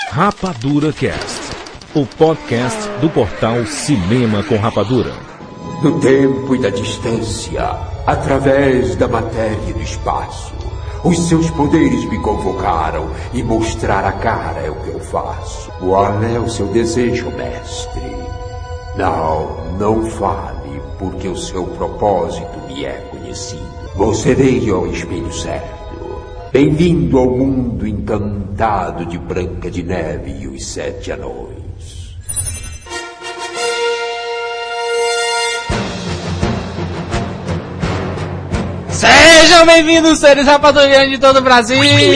Rapadura Cast, o podcast do portal Cinema com Rapadura. Do tempo e da distância, através da matéria e do espaço, os seus poderes me convocaram e mostrar a cara é o que eu faço. Qual é o seu desejo, mestre? Não fale, porque o seu propósito me é conhecido. Você veio ao espelho certo. Bem-vindo ao mundo encantado de Branca de Neve e os 7 Anões. Sejam bem-vindos, seres rapadurianos de todo o Brasil!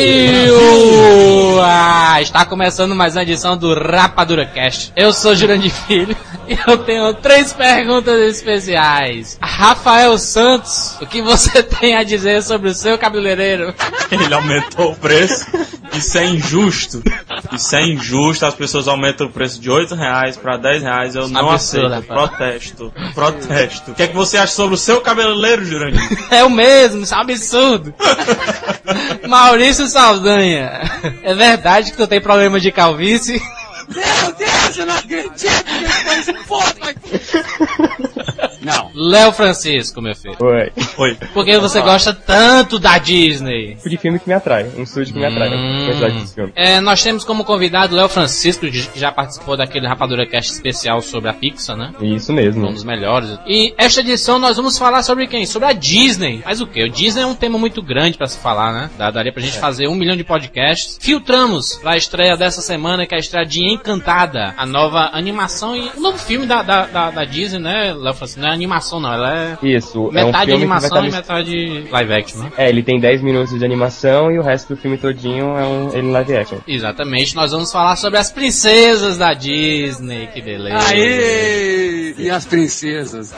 Está começando mais uma edição do Rapadura Cast. Eu sou Jurandir Filho e eu tenho 3 perguntas especiais. Rafael Santos, o que você tem a dizer sobre o seu cabeleireiro? Ele aumentou o preço. Isso é injusto. Isso é injusto. As pessoas aumentam o preço de R$8 para R$10. Eu não aceito. Protesto. O que é que você acha sobre o seu cabeleireiro, Jurandir? É o mesmo, isso é um absurdo. Maurício Saldanha, é verdade que tu tem problema de calvície? Meu Deus, eu não acredito que esse foda aqui. Não. Léo Francisco, meu filho. Oi. Por que você gosta tanto da Disney? De filme que me atrai, um estúdio que me atrai. Desse filme. Nós temos como convidado o Léo Francisco, que já participou daquele Rapadura Cast especial sobre a Pixar, né? Isso mesmo. Um dos melhores. E esta edição nós vamos falar sobre quem? Sobre a Disney. Mas o quê? O Disney é um tema muito grande pra se falar, né? Daria pra gente fazer 1 milhão de podcasts. Filtramos pra estreia dessa semana, que é a estreia de Encantada, a nova animação e o novo filme da Disney, né, Léo Francisco? Não é animação não, ela é... Isso, metade é um filme animação e metade live action, né? Ele tem 10 minutos de animação e o resto do filme todinho é ele live action. Exatamente, nós vamos falar sobre as princesas da Disney, que beleza. Aê! E as princesas.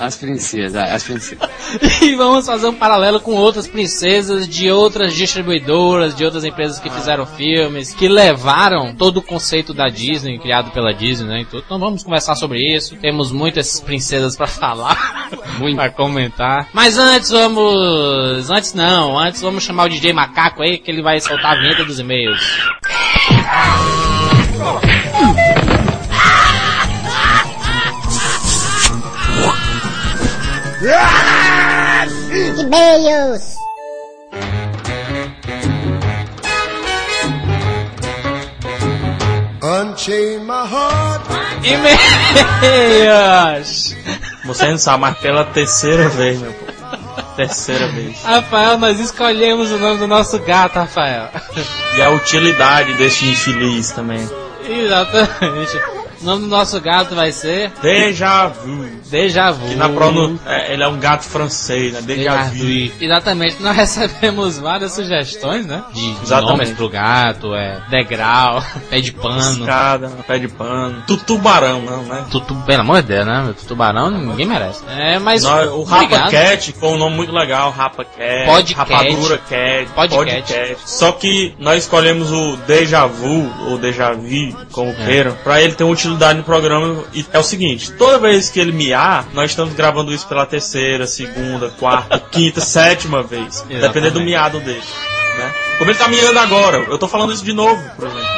E vamos fazer um paralelo com outras princesas de outras distribuidoras, de outras empresas que fizeram filmes, que levaram todo o conceito da Disney, criado pela Disney, né? Então vamos conversar sobre isso. Temos muitas princesas pra falar, muito pra comentar. Mas antes vamos chamar o DJ Macaco aí, que ele vai soltar a vinheta dos e-mails. E-mails. Unchain my heart. E-mails. Você não sabe, mas pela 3ª vez, meu povo. 3ª vez. Rafael, nós escolhemos o nome do nosso gato, Rafael. E a utilidade deste infeliz também. Exatamente. O nome do nosso gato vai ser... Déjà Vu. Déjà Vu. Que ele é um gato francês, né? Déjà Vu. Exatamente. Nós recebemos várias sugestões, né? De Exatamente. nomes pro gato, degrau, pé de pano. Escada, pé de pano. Tutubarão, não, né? Pelo amor de Deus, né? Tutubarão ninguém merece. Mas... O Rapa Cat foi um nome muito legal. Rapa Cat. Rapadura Cat. Podcast. Só que nós escolhemos o Déjà Vu, ou Déjà Vu, como queiram, pra ele ter uma utilidade no programa. E é o seguinte, toda vez que ele miar, nós estamos gravando isso pela 3ª, 2ª, 4ª, 5ª, 7ª vez. Exatamente. Dependendo do miado dele, né? Como ele tá miando agora, eu tô falando isso de novo, por exemplo.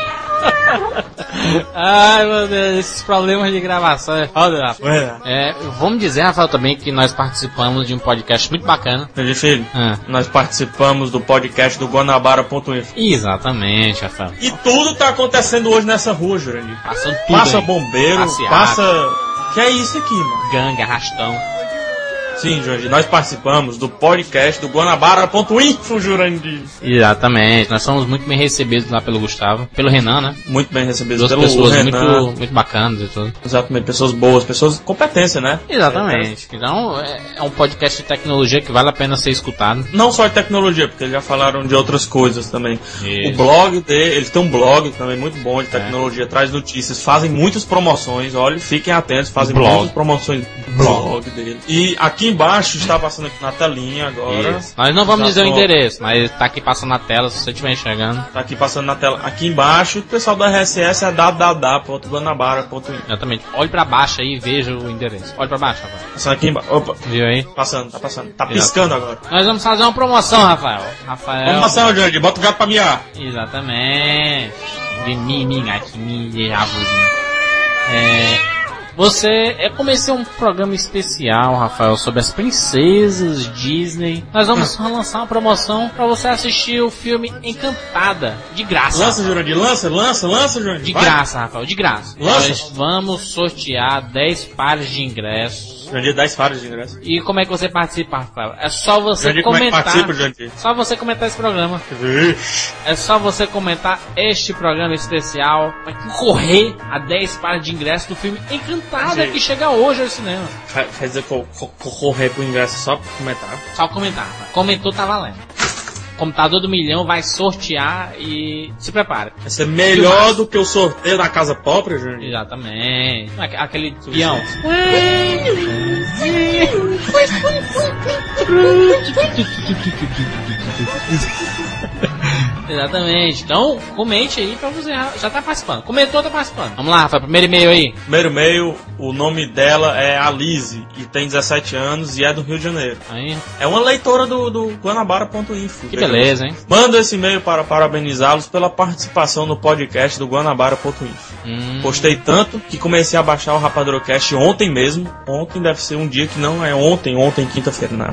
Ai, meu Deus, esses problemas de gravação é foda, Rafael. Vamos dizer, Rafael, também que nós participamos de um podcast muito bacana. Meu filho, nós participamos do podcast do Guanabara.info. Exatamente, Rafael. E tudo tá acontecendo hoje nessa rua, Jurandir. Passando tudo. Passa aí. bombeiro, Passeado. passa... Que é isso aqui, mano? Gangue, arrastão. Sim, Jurandir, nós participamos do podcast do Guanabara.info, Jurandir. Exatamente, nós somos muito bem recebidos lá pelo Gustavo, pelo Renan, né? Muito bem recebidos Duas pelo pessoas Renan. muito bacanas e tudo. Exatamente, pessoas boas, pessoas com competência, né? Exatamente. Então, é um podcast de tecnologia que vale a pena ser escutado. Não só de tecnologia, porque eles já falaram de outras coisas também. Isso. O blog dele, eles têm um blog também muito bom de tecnologia, traz notícias, fazem muitas promoções, olha, fiquem atentos, fazem muitas promoções do blog dele. E aqui embaixo está passando aqui na telinha agora. Isso. Nós não vamos dizer o endereço, mas tá aqui passando na tela, se você estiver enxergando. Tá aqui passando na tela. Aqui embaixo, o pessoal da RSS é www.guanabara.info. Exatamente. Olhe pra baixo aí e veja o endereço. Olhe pra baixo, Rafael. Passando aqui embaixo. Opa. Viu aí? Passando, tá passando. Tá piscando agora. Nós vamos fazer uma promoção, Rafael. Vamos passar, Jorge. Bota o gato pra miar. Exatamente. de mim, gatinho, de javuzinho. Eu comecei um programa especial, Rafael, sobre as princesas Disney. Nós vamos lançar uma promoção pra você assistir o filme Encantada, de graça. Lança, Jurandir, lança, Jurandir. De graça, Rafael, de graça. Lança. Nós vamos sortear 10 pares de ingressos. Jurandir, 10 pares de ingressos. E como é que você participa, Rafael? É só você Jurandir, comentar. Como é que participa, Jurandir? Só você comentar esse programa. É só você comentar este programa especial para concorrer a 10 pares de ingressos do filme Encantada, que chega hoje ao cinema. Quer dizer que concorrer pro ingresso só pra comentar? Só comentar. Comentou, tá valendo. Computador do Milhão vai sortear e se prepara. Vai ser melhor do que o sorteio da Casa Própria, Jurandir? Exatamente. Aquele peão. Exatamente. Então, comente aí pra você. Já tá participando. Comentou, tá participando. Vamos lá, Rafael. Primeiro e-mail aí. Primeiro e-mail, o nome dela é Alize e tem 17 anos e é do Rio de Janeiro. Aí. É uma leitora do Guanabara.info. Que beleza, hein? Manda esse e-mail para parabenizá-los pela participação no podcast do Guanabara.info. Postei tanto que comecei a baixar o RapaduraCast ontem mesmo. Ontem deve ser um dia que não é ontem, quinta-feira, né?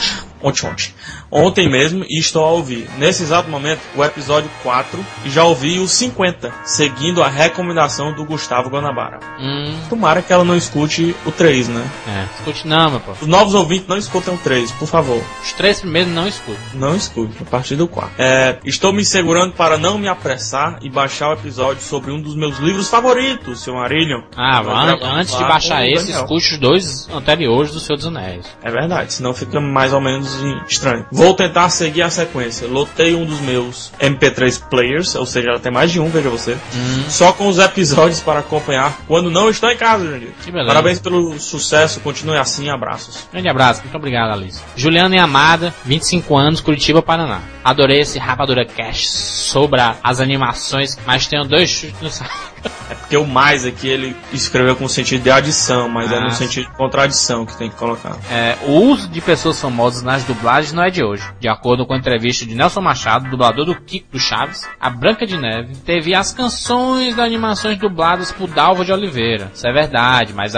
Ontem mesmo, e estou a ouvir, nesse exato momento, o episódio 4, e já ouvi os 50, seguindo a recomendação do Gustavo Guanabara. Tomara que ela não escute o 3, né? Escute não, meu pô. Os novos ouvintes não escutam o 3, por favor. Os 3 primeiros não escutam. Não escute, a partir do 4. Estou me segurando para não me apressar e baixar o episódio sobre um dos meus livros favoritos, seu Marillion. Antes de baixar esse, escute os 2 anteriores do Senhor dos Anéis. É verdade, senão fica mais ou menos estranho. Vou tentar seguir a sequência. Lotei um dos meus MP3 players, ou seja, ela tem mais de um, veja você. Só com os episódios para acompanhar quando não estou em casa, Jurandir. Parabéns pelo sucesso, continue assim, abraços. Grande abraço, muito obrigado, Alice. Juliana e Amada, 25 anos, Curitiba, Paraná. Adorei esse Rapadura Cast sobre as animações, mas tenho 2 chutes no saco. É porque o mais aqui ele escreveu com sentido de adição, mas é no sentido de contradição que tem que colocar. O uso de pessoas famosas nas dublagens não é de hoje. De acordo com a entrevista de Nelson Machado, dublador do Kiko do Chaves, a Branca de Neve teve as canções das animações dubladas por Dalva de Oliveira. Isso é verdade, mas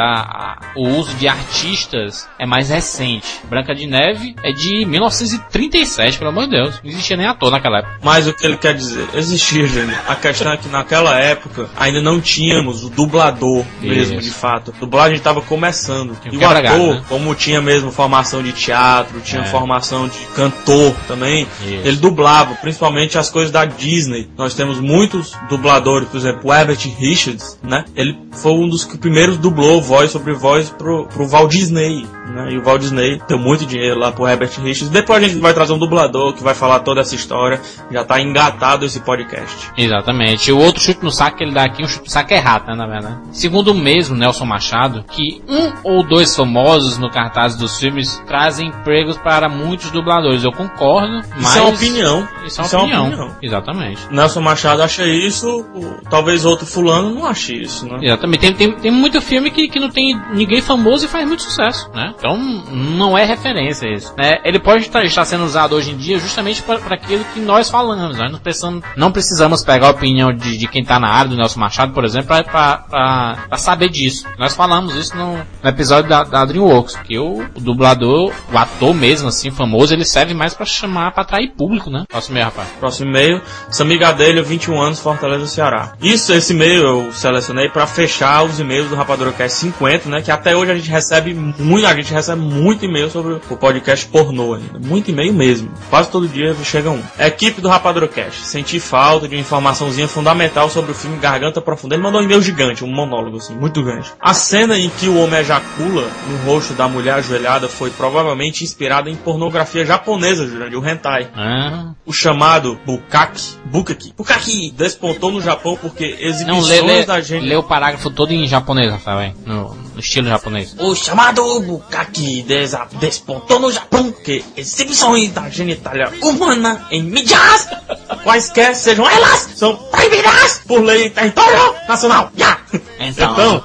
o uso de artistas é mais recente. Branca de Neve é de 1937, pelo amor de Deus. Não existia nem ator naquela época. Mas o que ele quer dizer? Existia, Jânio. A questão é que naquela época ainda não tínhamos o dublador mesmo, de fato. A dublagem estava começando. E o ator, né? Como tinha mesmo formação de teatro, tinha formação de cantor também, ele dublava, principalmente as coisas da Disney. Nós temos muitos dubladores, por exemplo, o Herbert Richards, né? Ele foi um dos que primeiros dublou voz sobre voz pro Walt Disney, né? E o Walt Disney deu muito dinheiro lá pro Herbert Richards. Depois a gente vai trazer um dublador que vai falar toda essa história. Já tá engatado esse podcast. Exatamente. E o outro chute no saco que ele dá aqui, um chute no saco errado, né, na verdade. Segundo o mesmo Nelson Machado, que 1 ou 2 famosos no cartaz dos filmes trazem empregos para muitos dubladores. Eu concordo, mas... Isso é uma opinião. Isso é uma opinião. Exatamente. Nelson Machado acha isso, talvez outro fulano não ache isso, né? Exatamente. Tem muito filme que não tem ninguém famoso e faz muito sucesso, né? Então não é referência isso, né? Ele pode estar sendo usado hoje em dia justamente para aquilo que nós falamos. Nós não precisamos pegar a opinião de quem está na área do Nelson Machado, por exemplo, para saber disso. Nós falamos isso no episódio da DreamWorks, que o dublador, o ator mesmo, assim, famoso, ele serve mais para chamar, para atrair público, né? Próximo e-mail, rapaz. Próximo e-mail, Samir dele, 21 anos, Fortaleza, Ceará. Esse e-mail eu selecionei para fechar os e-mails do RapaduraCast 50, né? Que até hoje a gente recebe muito e-mail sobre o podcast pornô ainda. Muito e-mail mesmo. Quase todo dia chega um. Equipe do RapaduraCast, senti falta de uma informaçãozinha fundamental sobre o filme Garganta Profunda. Ele mandou um e-mail gigante, um monólogo assim, muito grande. A cena em que o homem ejacula no rosto da mulher ajoelhada foi provavelmente inspirada em pornografia japonesa, Jurandir, o hentai. O chamado Bukaki despontou no Japão porque exibições da gente... Lê o parágrafo todo em japonês, Rafael, no estilo japonês. O chamado Bukaki despontou no Japão porque exibições da genitália humana em mídias, quaisquer sejam elas, são proibidas por lei em território nacional. Então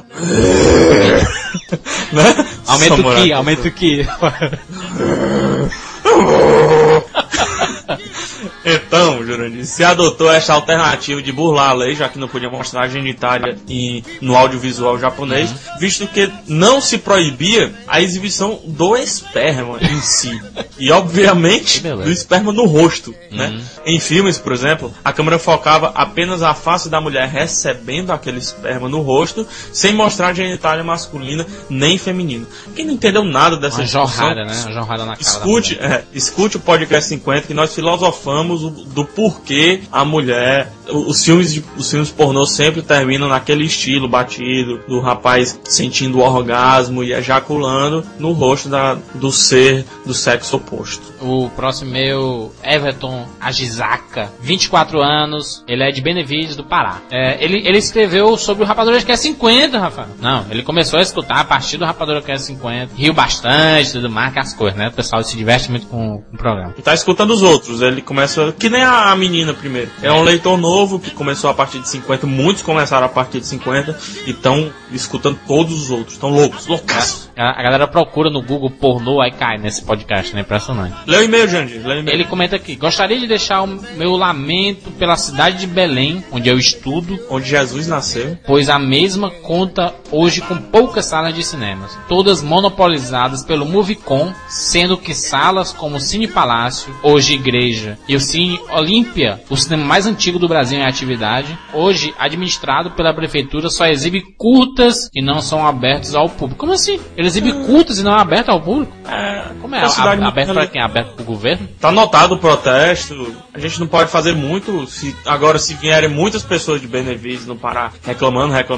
né? Aumenta o que. Então, Jurandir, se adotou esta alternativa de burlar a lei, já que não podia mostrar a genitália no audiovisual japonês, visto que não se proibia a exibição do esperma em si. E, obviamente, do esperma no rosto, né? Em filmes, por exemplo, a câmera focava apenas a face da mulher recebendo aquele esperma no rosto, sem mostrar a genitália masculina nem feminina. Quem não entendeu nada dessa jorrada, né? Uma jorrada na cara. Escute o podcast 50, que nós filosofamos do porquê a mulher... Os filmes pornô sempre terminam naquele estilo batido, do rapaz sentindo o orgasmo e ejaculando no rosto do ser do sexo oposto. O próximo meu, Everton Ajizaka, 24 anos, ele é de Benevides, do Pará. Ele escreveu sobre o Rapadura Cast 50, Rafael. Não, ele começou a escutar a partir do Rapadura Cast 50, riu bastante, tudo mais, que as coisas, né? O pessoal se diverte muito com o programa. E tá escutando os outros, ele começa, que nem a menina primeiro. É um leitor novo que começou a partir de 50, muitos começaram a partir de 50 e estão escutando todos os outros, estão loucaços. A galera procura no Google pornô, aí cai nesse podcast, né? Impressionante. Lê o e-mail, Jandir, lê o e-mail. Ele comenta aqui: gostaria de deixar o meu lamento pela cidade de Belém, onde eu estudo, onde Jesus nasceu, pois a mesma conta hoje com poucas salas de cinemas, todas monopolizadas pelo Movicon, sendo que salas como o Cine Palácio, hoje Igreja, e o Cine Olímpia, o cinema mais antigo do Brasil em atividade, hoje administrado pela prefeitura, só exibe curtas e não são abertos ao público. Como assim? Ele exibe curtas e não é aberto ao público? Como é? Aberto para quem? Aberto pro governo? Tá anotado o protesto. A gente não pode fazer muito. Se vierem muitas pessoas de Benevides no Pará reclamando, a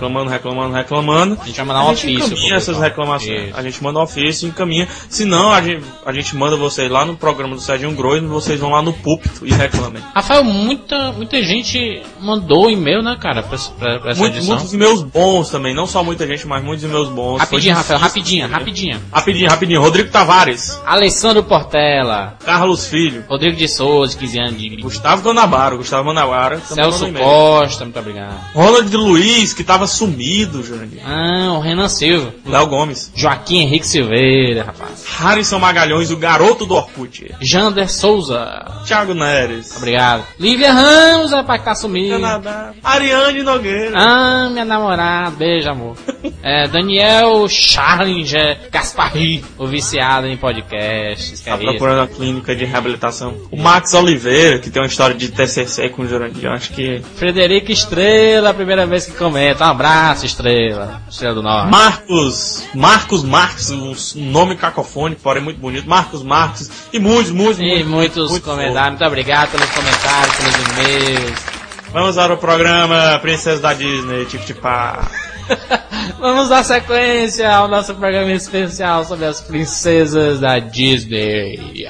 gente vai mandar um ofício. Encaminha essas reclamações. Isso. A gente manda um ofício e encaminha. Se não, a gente manda vocês lá no programa do Serginho Groisman, vocês vão lá no púlpito e reclamem. Rafael, muita gente mandou e-mail, né, cara, pra essa edição. Muitos e-mails bons também. Não só muita gente, mas muitos e-mails bons. Rapidinho, Rafael, rapidinho. Rodrigo Tavares, Alessandro Portela, Carlos Filho, Rodrigo de Souza, 15 anos de Gustavo Guanabara, Celso Costa, muito obrigado. Ronald Luiz, que tava sumido, Jurandir. O Renan Silva, Léo Gomes, Joaquim Henrique Silveira, rapaz, Harrison Magalhães, o garoto do Orkut, Jander Souza, Thiago Neres, obrigado. Lívia Ramos, rapaz, que tá sumido. Canadá. Ariane Nogueira, minha namorada, beijo, amor. Daniel Charlinger Gasparri, o viciado em podcasts. Tá procurando a clínica de reabilitação. O Max Oliveira, que tem uma história de TCC com o Jurandir, acho que... Frederico Estrela, a primeira vez que comenta. Um abraço, Estrela do Norte. Marcos Marques, um nome cacofônico, porém muito bonito. Marcos e muitos comentários. Muito obrigado pelos comentários, pelos e-mails. Vamos para o programa Princesa da Disney, Tic-Tic-Pá. Vamos dar sequência ao nosso programa especial sobre as princesas da Disney.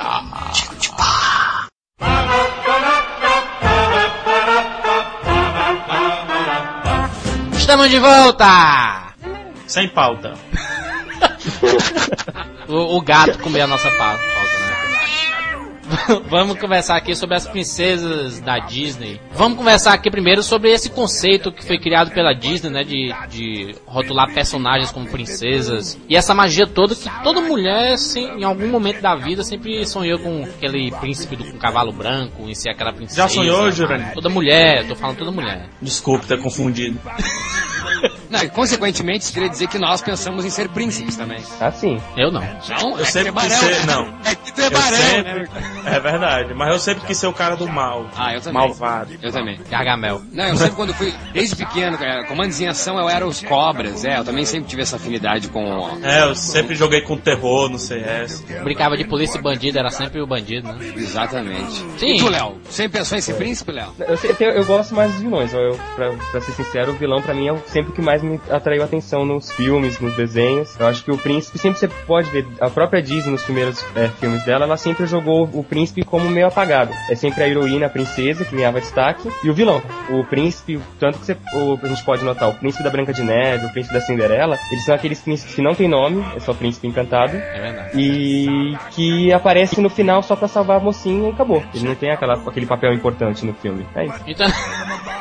Estamos de volta! Sem pauta. o gato comeu a nossa pauta, né? Vamos conversar aqui sobre as princesas da Disney. Vamos conversar aqui primeiro sobre esse conceito que foi criado pela Disney, né, de rotular personagens como princesas. E essa magia toda que toda mulher, em algum momento da vida, sempre sonhou com aquele príncipe com cavalo branco, em ser aquela princesa. Já sonhou, Jurandir? Toda mulher, tô falando toda mulher. Desculpe ter confundido. Não, e consequentemente, isso queria dizer que nós pensamos em ser príncipes também. Ah, sim. Eu não. Não, eu sempre quis ser... Não. É que tu é barão, né? É verdade, mas eu sempre quis ser o cara do mal. Eu também. Malvado. Eu também. Gargamel. Não, eu sempre quando fui, desde pequeno, comandos em ação, eu era os cobras, eu também sempre tive essa afinidade com... eu sempre joguei com terror no CS. Brincava de polícia e bandido, era sempre o bandido, né? Exatamente. Sim. E tu, Léo? Sempre pensou em ser príncipe, Léo? Eu gosto mais dos vilões, pra ser sincero, o vilão pra mim é sempre o que mais me atraiu a atenção nos filmes, nos desenhos. Eu acho que o príncipe, sempre você pode ver, a própria Disney nos primeiros filmes dela, ela sempre jogou o príncipe como meio apagado. É sempre a heroína, a princesa, que ganhava destaque, e o vilão. O príncipe, tanto que a gente pode notar, o príncipe da Branca de Neve, o príncipe da Cinderela, eles são aqueles príncipes que não tem nome, é só príncipe encantado. É verdade. E que aparece no final só pra salvar a mocinha e acabou. Ele não tem aquele papel importante no filme. É isso.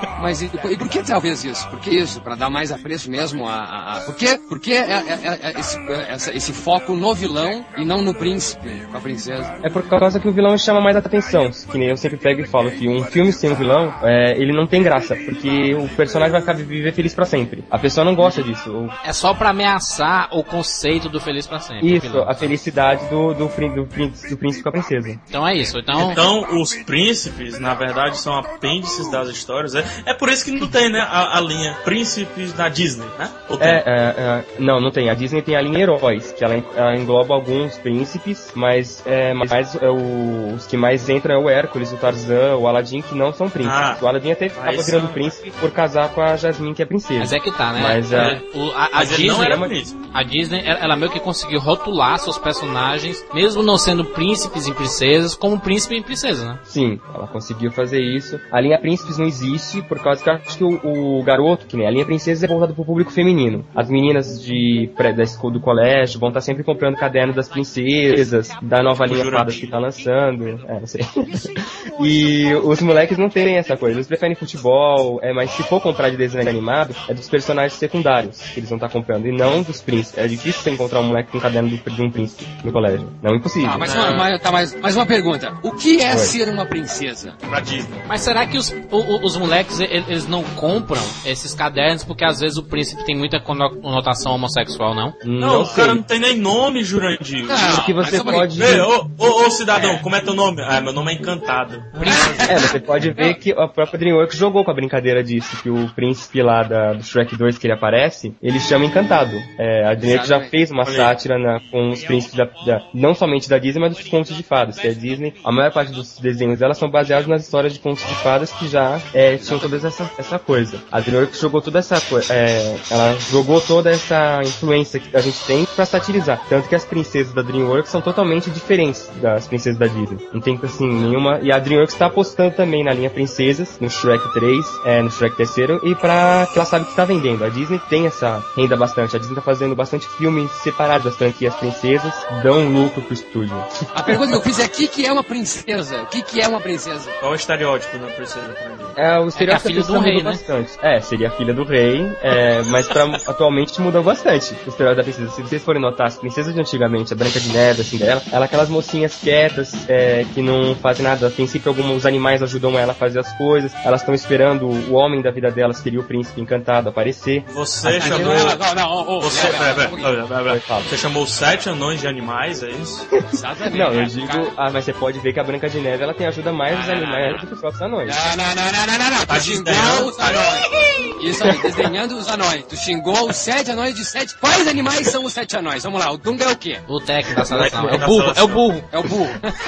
Mas e por que talvez isso? Por que isso? Pra dar mais apreço mesmo Por que esse foco no vilão e não no príncipe, com a princesa? É por causa que o vilão chama mais atenção. Que nem eu sempre pego e falo que um filme sem um vilão, ele não tem graça, porque o personagem vai ficar viver feliz pra sempre. A pessoa não gosta disso. É só pra ameaçar o conceito do feliz pra sempre. Isso, a felicidade do príncipe com a princesa. Então é isso. Então os príncipes, na verdade, são apêndices das histórias. É por isso que não tem, né, a linha príncipes da Disney, né? Não tem. A Disney tem a linha Heróis, que ela engloba alguns príncipes, mas os que mais entram é o Hércules, o Tarzan, o Aladdin, que não são príncipes. O Aladdin até acaba virando príncipe por casar com a Jasmine, que é princesa. Mas é que tá, né? A Disney, ela meio que conseguiu rotular seus personagens, mesmo não sendo príncipes e princesas, como príncipe e princesa, né? Sim, ela conseguiu fazer isso. A linha príncipes não existe, por causa que eu acho que o garoto, que nem a linha princesa, é voltada pro público feminino. As meninas do colégio vão estar sempre comprando caderno das princesas, da nova linha Fadas que tá lançando. Não sei. E os moleques não tem essa coisa. Eles preferem futebol, mas se for comprar de desenho animado, é dos personagens secundários que eles vão estar comprando, e não dos príncipes. É difícil você encontrar um moleque com um caderno de um príncipe no colégio. Não é impossível. Mais uma pergunta. O que é ser uma princesa? Pra Disney. Mas será que os moleques, eles não compram esses cadernos porque às vezes o príncipe tem muita conotação homossexual, não? Não, o cara não tem nem nome, Jurandir. Porque você pode... Ô cidadão, como é teu nome? Meu nome é Encantado. Você pode ver que a própria DreamWorks jogou com a brincadeira disso, que o príncipe lá do Shrek 2 que ele aparece, ele chama Encantado. A DreamWorks já fez uma sátira com os príncipes não somente da Disney, mas dos contos de fadas, que a Disney, a maior parte dos desenhos dela são baseados nas histórias de contos de fadas que já tinham toda essa coisa. A DreamWorks jogou toda essa coisa, ela jogou toda essa influência que a gente tem pra satirizar. Tanto que as princesas da DreamWorks são totalmente diferentes das princesas da Disney. Não tem, assim, nenhuma... E a DreamWorks tá apostando também na linha princesas, no Shrek 3, no Shrek 3, e que ela sabe que tá vendendo. A Disney tem essa renda bastante. A Disney tá fazendo bastante filmes separados das franquias princesas, dão lucro pro estúdio. A pergunta que eu fiz é: o que é uma princesa? O que é uma princesa? Qual é o estereótipo da princesa? O estereótipo filha do rei, né? Bastante. Seria a filha do rei, mas atualmente mudou bastante o estereótipo da princesa. Se vocês forem notar, as princesas de antigamente, a Branca de Neve, a Cinderela, ela é aquelas mocinhas quietas, que não fazem nada. Tem sempre alguns animais ajudam ela a fazer as coisas, elas estão esperando o homem da vida delas, que seria o príncipe encantado, aparecer. Você chamou... Você chamou 7 anões de animais, é isso? Exatamente. Não, eu digo... mas você pode ver que a Branca de Neve, ela tem ajuda mais dos animais do que os próprios anões. Não. Tu xingou os anões. Isso aí, desenhando os anões. Tu xingou os 7 anões de 7. Quais animais são os 7 anões? Vamos lá, o Dunga é o quê? O técnico da seleção. É o burro. É o burro.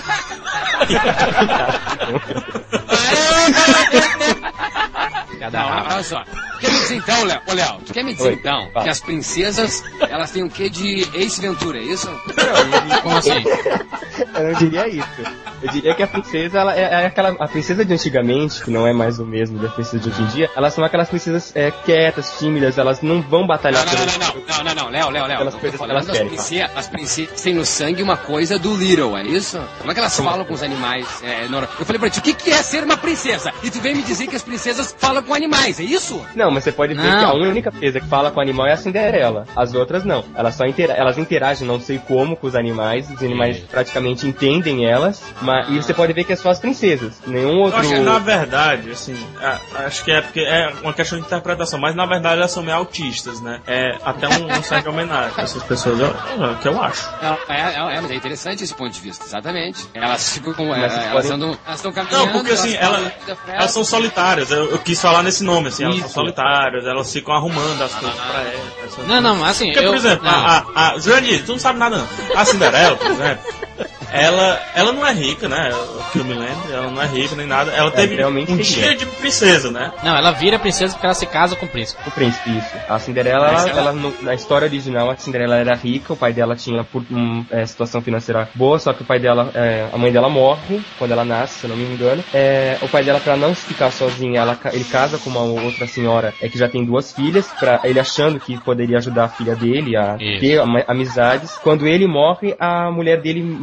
Olha só. Quer me dizer então, Léo? Tu quer me dizer então que as princesas, elas têm o quê de Ace Ventura, é isso? Como assim? Eu não diria isso. Eu diria que a princesa, ela é a princesa de antigamente, que não é mais o mesmo da princesa de hoje em dia, elas são aquelas princesas quietas, tímidas, elas não vão batalhar Não, Léo. As princesas têm no sangue uma coisa do Little, é isso? Como é que elas falam com os animais? Eu falei pra ti, o que é ser uma princesa? E tu vem me dizer que as princesas falam com animais, é isso? Não, mas você pode ver que a única princesa que fala com animal é a Cinderela. As outras não. Elas elas interagem, não sei como, com os animais praticamente entendem elas, e você pode ver que é só as princesas. Nenhum outro... Eu acho que, na verdade, assim, acho que é porque é uma questão de interpretação, mas na verdade elas são meio autistas, né? É até um certo homenagem a essas pessoas, que eu acho. Mas é interessante esse ponto de vista, exatamente. Elas ficam elas estão caminhando... Não, porque assim, elas são solitárias, eu quis falar nesse nome, assim, elas são solitárias, elas ficam arrumando as coisas pra elas. Não, assim... Porque, por exemplo, Jurandir, tu não sabe nada não. A Cinderela, por exemplo... Ela não é rica, né? Que eu me lembro, ela não é rica nem nada. Ela teve um dia de princesa, né? Não, ela vira princesa porque ela se casa com o príncipe. O príncipe, isso. A Cinderela, na história original, a Cinderela era rica, o pai dela tinha situação financeira boa, só que o pai dela, a mãe dela morre quando ela nasce, se eu não me engano. O pai dela, pra não ficar sozinha, ele casa com uma outra senhora que já tem 2 filhas, ele achando que poderia ajudar a filha dele a ter amizades. Quando ele morre, a mulher dele vira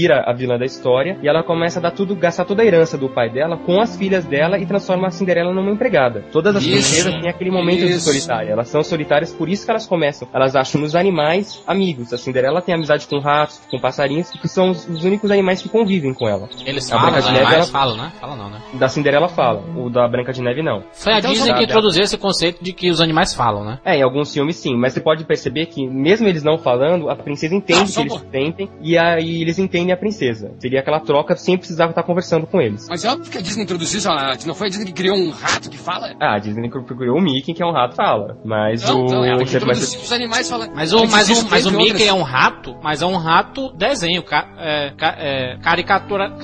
vira a vilã da história e ela começa a gastar toda a herança do pai dela com as filhas dela e transforma a Cinderela numa empregada. Todas as princesas têm aquele momento de solitária. Elas são solitárias, por isso que elas começam. Elas acham nos animais amigos. A Cinderela tem amizade com ratos, com passarinhos, que são os únicos animais que convivem com ela. Eles falam, Branca de Neve, ela falam, né? Fala não, né? Da Cinderela fala, o da Branca de Neve não. Foi a Disney que introduziu esse conceito de que os animais falam, né? Em alguns filmes sim, mas você pode perceber que mesmo eles não falando, a princesa entende que eles sentem e aí eles entendem a princesa. Seria aquela troca sem precisar estar conversando com eles. Mas é óbvio que a Disney introduziu isso, não foi a Disney que criou um rato que fala? A Disney criou o Mickey, que é um rato que fala, mas ela introduziu os animais falando. Mas o Mickey é um rato, mas é um rato desenho, caricatura.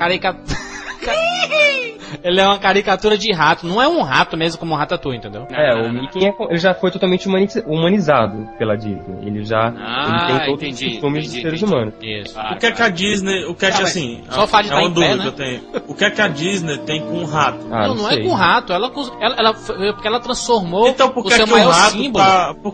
Ele é uma caricatura de rato, não é um rato mesmo como um Ratatouille, entendeu? O Mickey ele já foi totalmente humanizado pela Disney. Ele já ele tem todos os costumes dos seres humanos. Isso. O que é que a Disney, assim, só faz de uma dúvida que eu tenho. O que é que a Disney tem com o rato? Não é com o rato, porque ela transformou então, o seu maior símbolo.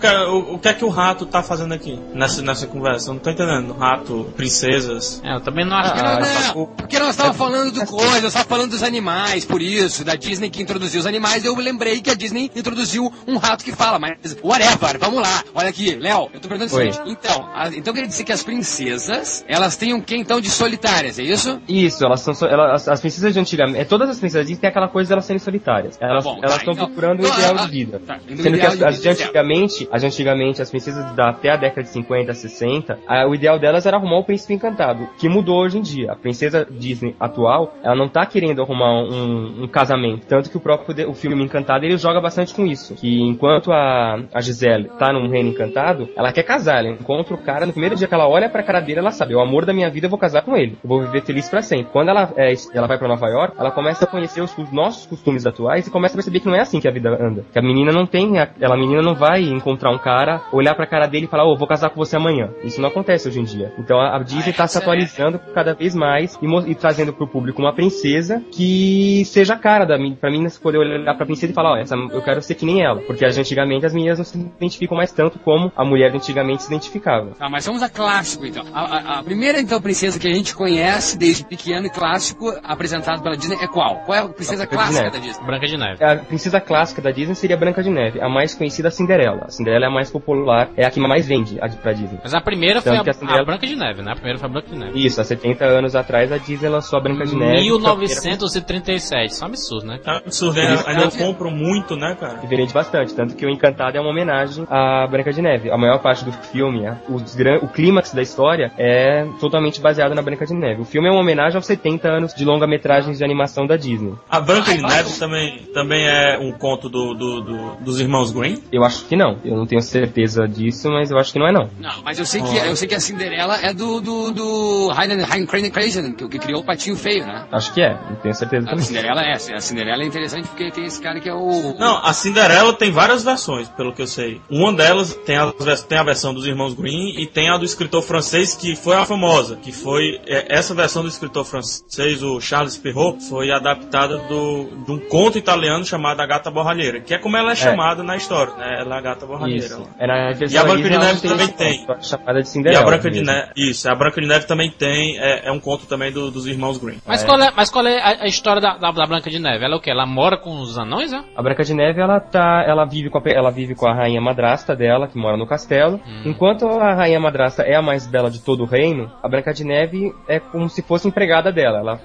O que é que o rato tá fazendo aqui nessa conversa? Eu não tô entendendo. Rato, princesas. Eu também não acho porque nós estávamos falando do coisa, nós estávamos falando dos animais, por isso, da Disney que introduziu os animais, eu lembrei que a Disney introduziu um rato que fala, mas whatever, vamos lá, olha aqui, Léo, eu tô perguntando o seguinte, então quer dizer que as princesas, elas têm um quê então de solitárias, é isso? Isso, as princesas de antigamente, todas as princesas Disney têm aquela coisa de elas serem solitárias, elas estão procurando o ideal de vida, sendo que as de antigamente, as princesas até a década de 50, 60, o ideal delas era arrumar o príncipe encantado, que mudou hoje em dia, a princesa Disney atual, ela não tá querendo arrumar um casamento. Tanto que o filme Encantado, ele joga bastante com isso. Que enquanto a Gisele tá num reino encantado, ela quer casar. Ela encontra o cara, no primeiro dia que ela olha pra cara dele, ela sabe, o amor da minha vida, eu vou casar com ele. Eu vou viver feliz pra sempre. Quando ela vai pra Nova York, ela começa a conhecer os nossos costumes atuais e começa a perceber que não é assim que a vida anda. Que a menina não vai encontrar um cara, olhar pra cara dele e falar, vou casar com você amanhã. Isso não acontece hoje em dia. Então a Disney tá se atualizando cada vez mais e trazendo pro público uma princesa que seja a cara da pra mim poder olhar pra princesa e falar, eu quero ser que nem ela. Porque antigamente as meninas não se identificam mais tanto como a mulher de antigamente se identificava. Mas vamos a clássico então. A primeira então princesa que a gente conhece desde pequeno e clássico apresentado pela Disney é qual? Qual é a princesa clássica da Disney? Branca de Neve. A princesa clássica da Disney seria Branca de Neve. A mais conhecida é a Cinderela. A Cinderela é a mais popular, é a que mais vende pra Disney. Mas a primeira foi a Branca de Neve, né? A primeira foi a Branca de Neve. Isso, há 70 anos atrás a Disney lançou a Branca de Neve. 1937, isso é um absurdo, né? É um absurdo, ainda eu compro muito, né, cara? E vende bastante, tanto que o Encantado é uma homenagem à Branca de Neve. A maior parte do filme, o clímax da história é totalmente baseado na Branca de Neve. O filme é uma homenagem aos 70 anos de longa-metragens de animação da Disney. A Branca de Neve também é um conto dos irmãos Grimm? Eu acho que não. Eu não tenho certeza disso, mas eu acho que não é não. Não, mas eu sei que a Cinderela é do Heinrich Kleinkranichsen, que criou o Patinho Feio, né? Acho que não tenho certeza também. A Cinderela é interessante porque tem esse cara que é o... Não, a Cinderela tem várias versões, pelo que eu sei. Uma delas tem a versão dos irmãos Grimm e tem a do escritor francês, que foi a famosa, que foi essa versão do escritor francês, o Charles Perrault, foi adaptada de um conto italiano chamado A Gata Borralheira, que é como ela é chamada na história, né? Ela é a Gata Borralheira. E a Branca de Neve também tem. Chamada de Cinderela. E a Branca de Neve, a Branca de Neve também tem, é um conto também dos irmãos Grimm. Mas qual é a história da Branca de Neve? Ela é o quê? Ela mora com os anões, né? A Branca de Neve, ela vive com a rainha madrasta dela, que mora no castelo. Enquanto a rainha madrasta é a mais bela de todo o reino, a Branca de Neve é como se fosse empregada dela.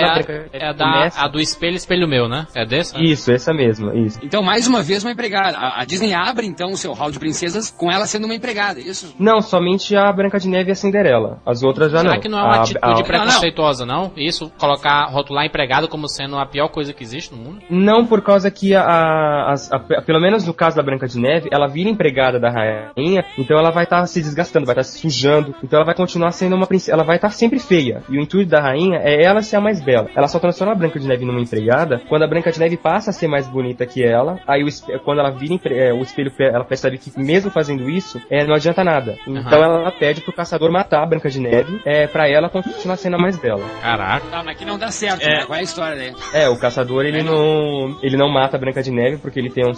A do espelho meu, né? É dessa? Isso, essa mesma, isso. Então, mais uma vez, uma empregada. A Disney abre, então, o seu hall de princesas com ela sendo uma empregada, é isso? Não, somente a Branca de Neve e a Cinderela. As outras já não. Será que não é uma atitude preconceituosa, não? Isso, rotular empregado como sendo a pior coisa que existe no mundo? Não, por causa que pelo menos no caso da Branca de Neve, ela vira empregada da rainha, então ela vai estar se desgastando, vai estar se sujando, então ela vai continuar sendo uma princesa, ela vai estar sempre feia. E o intuito da rainha é ela ser a mais bela. Ela só transforma a Branca de Neve numa empregada quando a Branca de Neve passa a ser mais bonita que ela, aí quando ela vira o espelho, ela percebe que mesmo fazendo isso, não adianta nada. Então ela pede pro caçador matar a Branca de Neve, pra ela continuar sendo a mais bela. Caraca. Tá, mas que não dá certo, né? Qual é a história daí? O caçador, ele não mata a Branca de Neve porque ele tem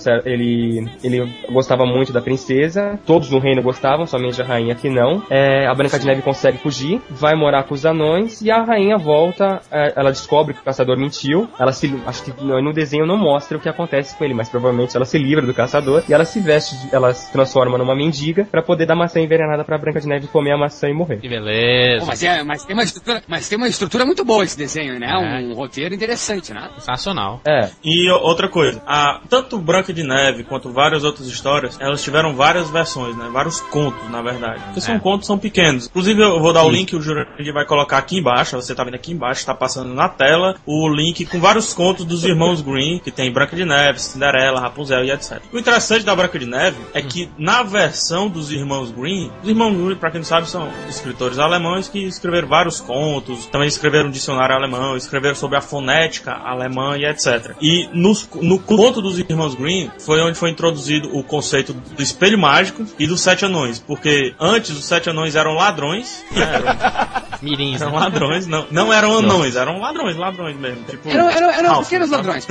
ele gostava muito da princesa, todos no reino gostavam, somente a rainha que não. A Branca de Neve consegue fugir, vai morar com os anões e a rainha volta, ela descobre que o caçador mentiu, acho que no desenho não mostra o que acontece com ele, mas provavelmente ela se livra do caçador e ela se veste, ela se transforma numa mendiga pra poder dar maçã envenenada pra Branca de Neve comer a maçã e morrer. Que beleza. Mas tem uma estrutura muito boa esse desenho, né? Um roteiro interessante, né? Sensacional. E outra coisa, tanto Branca de Neve quanto várias outras histórias, elas tiveram várias versões, né? Vários contos, na verdade. Porque são contos, são pequenos. Inclusive, eu vou dar o link, o Jurandir vai colocar aqui embaixo, você tá vendo aqui embaixo, tá passando na tela, o link com vários contos dos irmãos Grimm, que tem Branca de Neve, Cinderela, Rapunzel e etc. O interessante da Branca de Neve é que, na versão dos irmãos Grimm, pra quem não sabe, são escritores alemães que escreveram vários contos, também escreveram um dicionário alemão, escreveram sobre a fonética alemã e etc. E no conto dos irmãos Grimm foi onde foi introduzido o conceito do espelho mágico e dos 7 anões, porque antes os 7 anões eram ladrões, mirins, eram ladrões, não eram anões, eram ladrões mesmo. Tipo, eram pequenos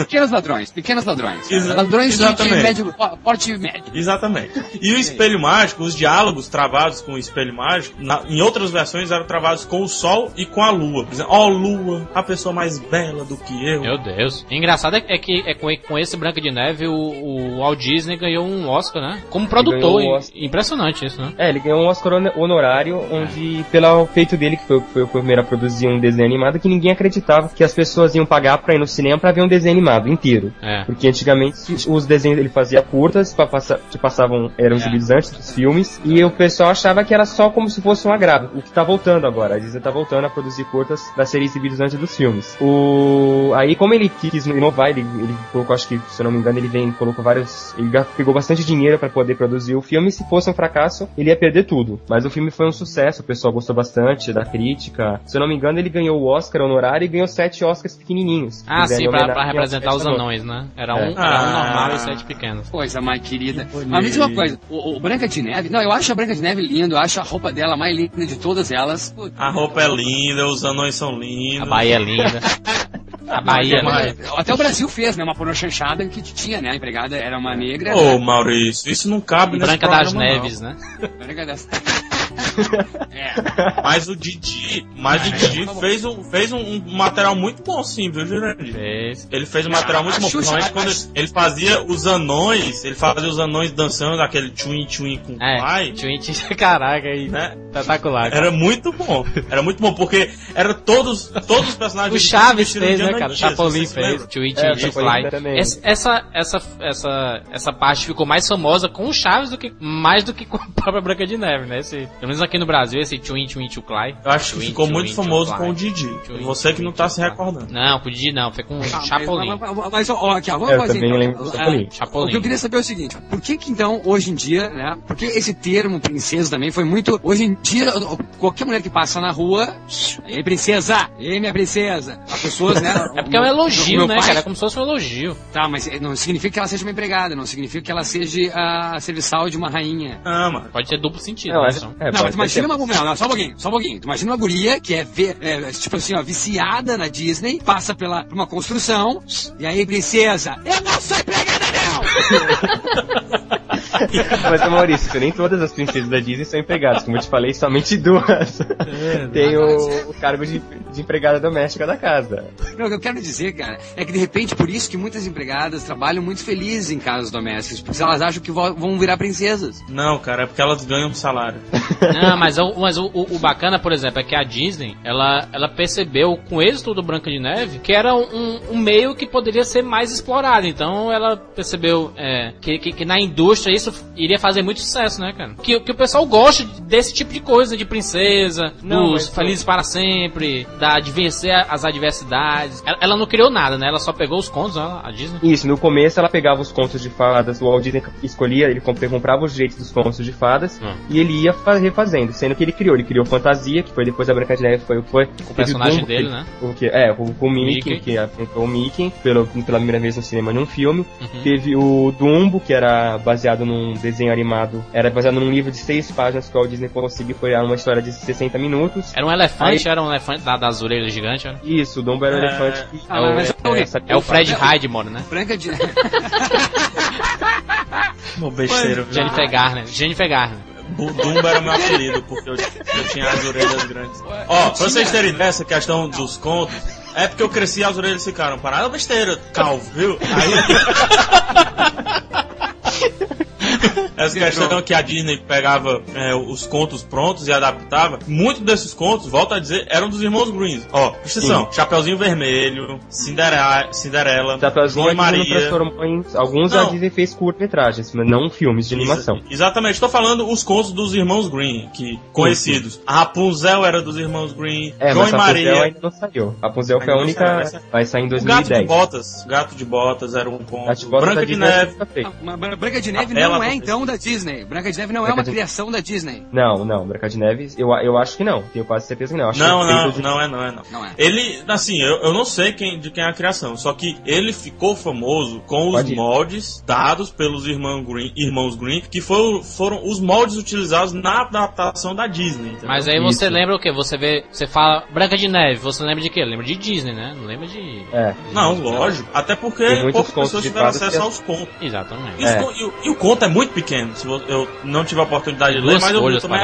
ladrões. Ladrões de médio, porte médio. Exatamente. E o espelho mágico, os diálogos travados com o espelho mágico, em outras versões eram travados com o sol e com a lua. Dizendo, Lua, a pessoa mais bela do que eu. Meu Deus. O engraçado é que com esse Branca de Neve o Walt Disney ganhou um Oscar, né? Como produtor. Impressionante isso, né? Ele ganhou um Oscar honorário, onde, pelo feito dele, que foi o primeiro a produzir um desenho animado, que ninguém acreditava que as pessoas iam pagar pra ir no cinema pra ver um desenho animado inteiro. Porque antigamente os desenhos ele fazia curtas, que passavam, eram exibidos antes dos filmes, e o pessoal achava que era só como se fosse um agrado. O que tá voltando agora, a Disney tá voltando a produzir curtas pra serem exibidos antes dos filmes. Aí, como ele quis inovar, ele colocou, acho que, se eu não me engano, ele pegou bastante dinheiro pra poder produzir o filme, e se fosse um fracasso, ele ia perder tudo. Mas o filme foi um sucesso, o pessoal gostou bastante da crítica. Se eu não me engano, ele ganhou o Oscar honorário e ganhou 7 Oscars pequenininhos. Sim, pra representar os anões, né? Era um normal e 7 pequenos. Coisa mais querida. Mas me diz uma coisa, o Branca de Neve, eu acho a Branca de Neve linda, eu acho a roupa dela mais linda de todas elas. A roupa é linda, os anões são lindos. A Bahia é linda. A Bahia, até o Brasil fez, né? Uma pornochanchada que tinha, né? A empregada era uma negra. Maurício, isso não cabe nesse Branca das Neves, né? Branca das Mas o Didi fez um material muito bom, sim, viu, Jurandir? Ele fez um material muito bom, principalmente quando ele fazia os anões, dançando aquele twin com o pai. Twin, caraca, aí, né? Espetacular. Era muito bom, porque era todos os personagens. O Chaves fez, né, cara? O Chapolin fez, Twin Fly. Essa parte ficou mais famosa com o Chaves mais do que com a própria Branca de Neve, né? Pelo menos aqui no Brasil, esse Twin Fly. Eu acho que ficou muito famoso com o Didi. Você que não tá se recordando. Não, com o Didi não, foi com o Chapolin. Mas, aqui, vamos fazer então. Chapolin. O que eu queria saber é o seguinte, por que então, hoje em dia, né, porque esse termo princesa também foi muito, hoje em dia, qualquer mulher que passa na rua, ei princesa, ei minha princesa, as pessoas, né. É porque é um elogio, né, cara, é como se fosse um elogio. Tá, mas não significa que ela seja uma empregada, não significa que ela seja a serviçal de uma rainha. Mano. Pode ter duplo sentido, mas imagina só um pouquinho. Tu imagina uma guria que tipo assim, viciada na Disney, passa por uma construção, e aí, princesa, eu não sou empregada, não! Mas, Maurício, nem todas as princesas da Disney são empregadas. Como eu te falei, somente 2 tem o cargo de empregada doméstica da casa. Não, o que eu quero dizer, cara, é que de repente, por isso que muitas empregadas trabalham muito felizes em casas domésticas, porque elas acham que vão virar princesas. Não, cara, é porque elas ganham um salário. Não, mas o bacana, por exemplo, é que a Disney, ela percebeu com o êxito do Branca de Neve que era um meio que poderia ser mais explorado. Então ela percebeu que na indústria isso iria fazer muito sucesso, né, cara? Que o pessoal gosta desse tipo de coisa, de princesa, dos felizes para sempre, de vencer as adversidades. Ela não criou nada, né? Ela só pegou os contos, a Disney. Isso, no começo ela pegava os contos de fadas, o Walt Disney escolhia, ele comprava os direitos dos contos de fadas e ele ia refazendo, sendo que ele criou Fantasia, que foi depois da Branca de Neve, foi o que foi. O personagem dele, né? O Mickey, que apresentou o Mickey pela primeira vez no cinema num filme. Teve o Dumbo, que era baseado num um desenho animado, era baseado num livro de 6 páginas que o Walt Disney conseguiu criar uma história de 60 minutos. Era um elefante, era um elefante das orelhas gigantes, era? Isso, o Dumbo era um elefante. É o Fred Highmore, né? Branca de... Besteira, Jennifer Garner. Dumbo era meu apelido, porque eu tinha as orelhas grandes. Ó, pra vocês terem ideia, essa questão dos contos, é porque eu cresci e as orelhas ficaram paradas. Besteira, calvo, viu? Essa questão que a Disney pegava os contos prontos e adaptava, muitos desses contos, volto a dizer, eram dos irmãos Grimm. Ó, presta atenção, Chapeuzinho Vermelho, Cinderela, Chapeuzinho e Maria. Transformou em... Alguns a Disney fez curta-metragens, mas não filmes de animação. Exatamente, estou falando os contos dos irmãos Grimm, conhecidos. A Rapunzel era dos irmãos Grimm, João e Maria. Rapunzel ainda não saiu. Rapunzel foi a única, vai sair em 2010. Gato de Botas era um conto. Branca de Neve. Branca de Neve não é então da Disney. Branca de Neve não é uma criação da Disney. Não, Branca de Neve, eu acho que não. Tenho quase certeza que não. Não é. Ele, assim, eu não sei de quem é a criação, só que ele ficou famoso com os moldes dados pelos irmãos Grimm, que foram os moldes utilizados na adaptação da Disney. Entendeu? Mas aí você lembra o quê? Você fala Branca de Neve, você lembra de quê? Lembra de Disney, né? Não lembra de... Não, lógico. Até porque poucas pessoas tiveram acesso aos contos. Exatamente. E o conto é muito pequeno. Se eu não tive a oportunidade de ler, mas eu também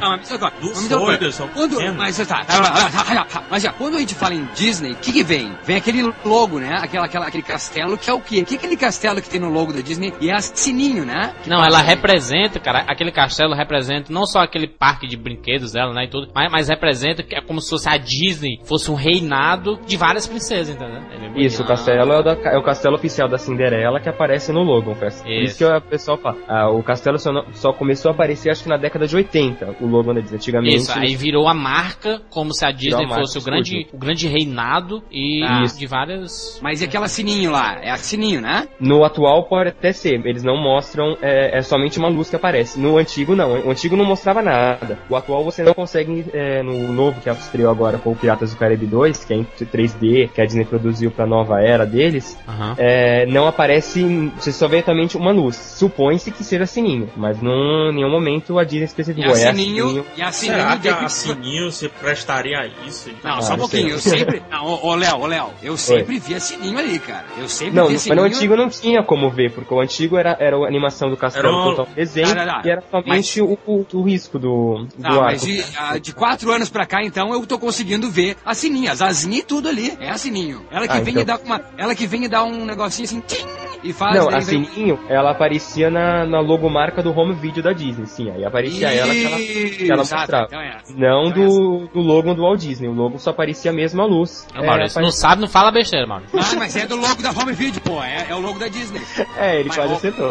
Mas quando a gente fala em Disney, o que vem? Vem aquele logo, né? Aquele castelo, que é o quê? O que é aquele castelo que tem no logo da Disney? E é sininho, né? Não, ela representa, cara, aquele castelo representa não só aquele parque de brinquedos dela, né, e tudo, mas representa que é como se fosse a Disney, fosse um reinado de várias princesas, entendeu? Isso, o castelo é o castelo oficial da Cinderela que aparece no logo. Por isso que o pessoal fala, o castelo só começou a aparecer acho que na década de 80, o logo da Disney. Antigamente... Isso, aí virou a marca, como se a Disney fosse o grande reinado de várias... Mas e aquela sininho lá? É a sininho, né? No atual pode até ser, eles não mostram, é somente uma luz que aparece. No antigo não, o antigo não mostrava nada. O atual você não consegue, no novo que estreou agora com o Piratas do Caribe 2, que é em 3D, que a Disney produziu pra nova era deles, não aparece, você só vê somente uma luz. Supõe-se que seja sininho, mas em nenhum momento a Disney especificou. E a sininho será que a sininho se prestaria a isso? Não, só um pouquinho, eu sempre... Ô Léo, eu sempre vi a sininho ali, cara. Eu sempre vi a sininho. Mas no antigo não tinha como ver, porque o antigo era a animação do castelo total desenho, e era somente o risco do arco. Mas de 4 anos pra cá, então, eu tô conseguindo ver a sininho, as asinhas e tudo ali. É a sininho. Ela que vem e dá um negocinho assim, tim, e faz... Não, a sininho, ela aparecia na logomarca do home video da Disney, sim. Aí aparecia ela que ela mostrava. Então não do logo do Walt Disney. O logo só aparecia mesmo a luz. Maurício, não sabe, não fala besteira, Maurício. Mas é do logo da home video, pô. É o logo da Disney. Ele quase acertou.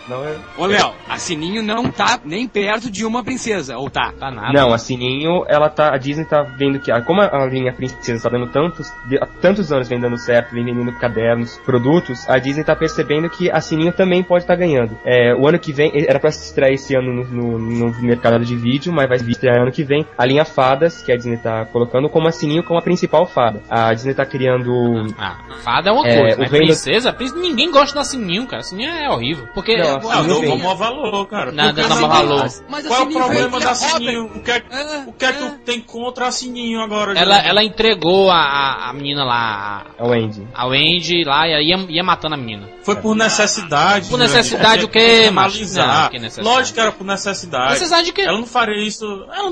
Ô Léo, a sininho não tá nem perto de uma princesa, ou tá? Tá nada. Não, a sininho, a Disney tá vendo que, como a linha princesa tá dando tantos anos vem dando certo, vem vendendo cadernos, produtos, a Disney tá percebendo que a sininho também pode estar ganhando. O ano que vem, era pra se estrear esse ano no mercado de vídeo, mas vai estrear ano que vem a linha Fadas, que a Disney tá colocando como a sininho como a principal fada. A Disney tá criando... Fada é uma coisa, mas princesa, ninguém gosta da sininho, cara. Sininho é horrível. Porque... Não dou maior valor, cara. Não dá maior valor. Qual é o problema da sininho? O que é que tu tem contra a sininho agora? Ela entregou a menina lá. A Wendy lá, e ia matando a menina. Foi por necessidade. Por necessidade o quê, macho? Lógico que era por necessidade. Necessidade de quê? Ela não faria isso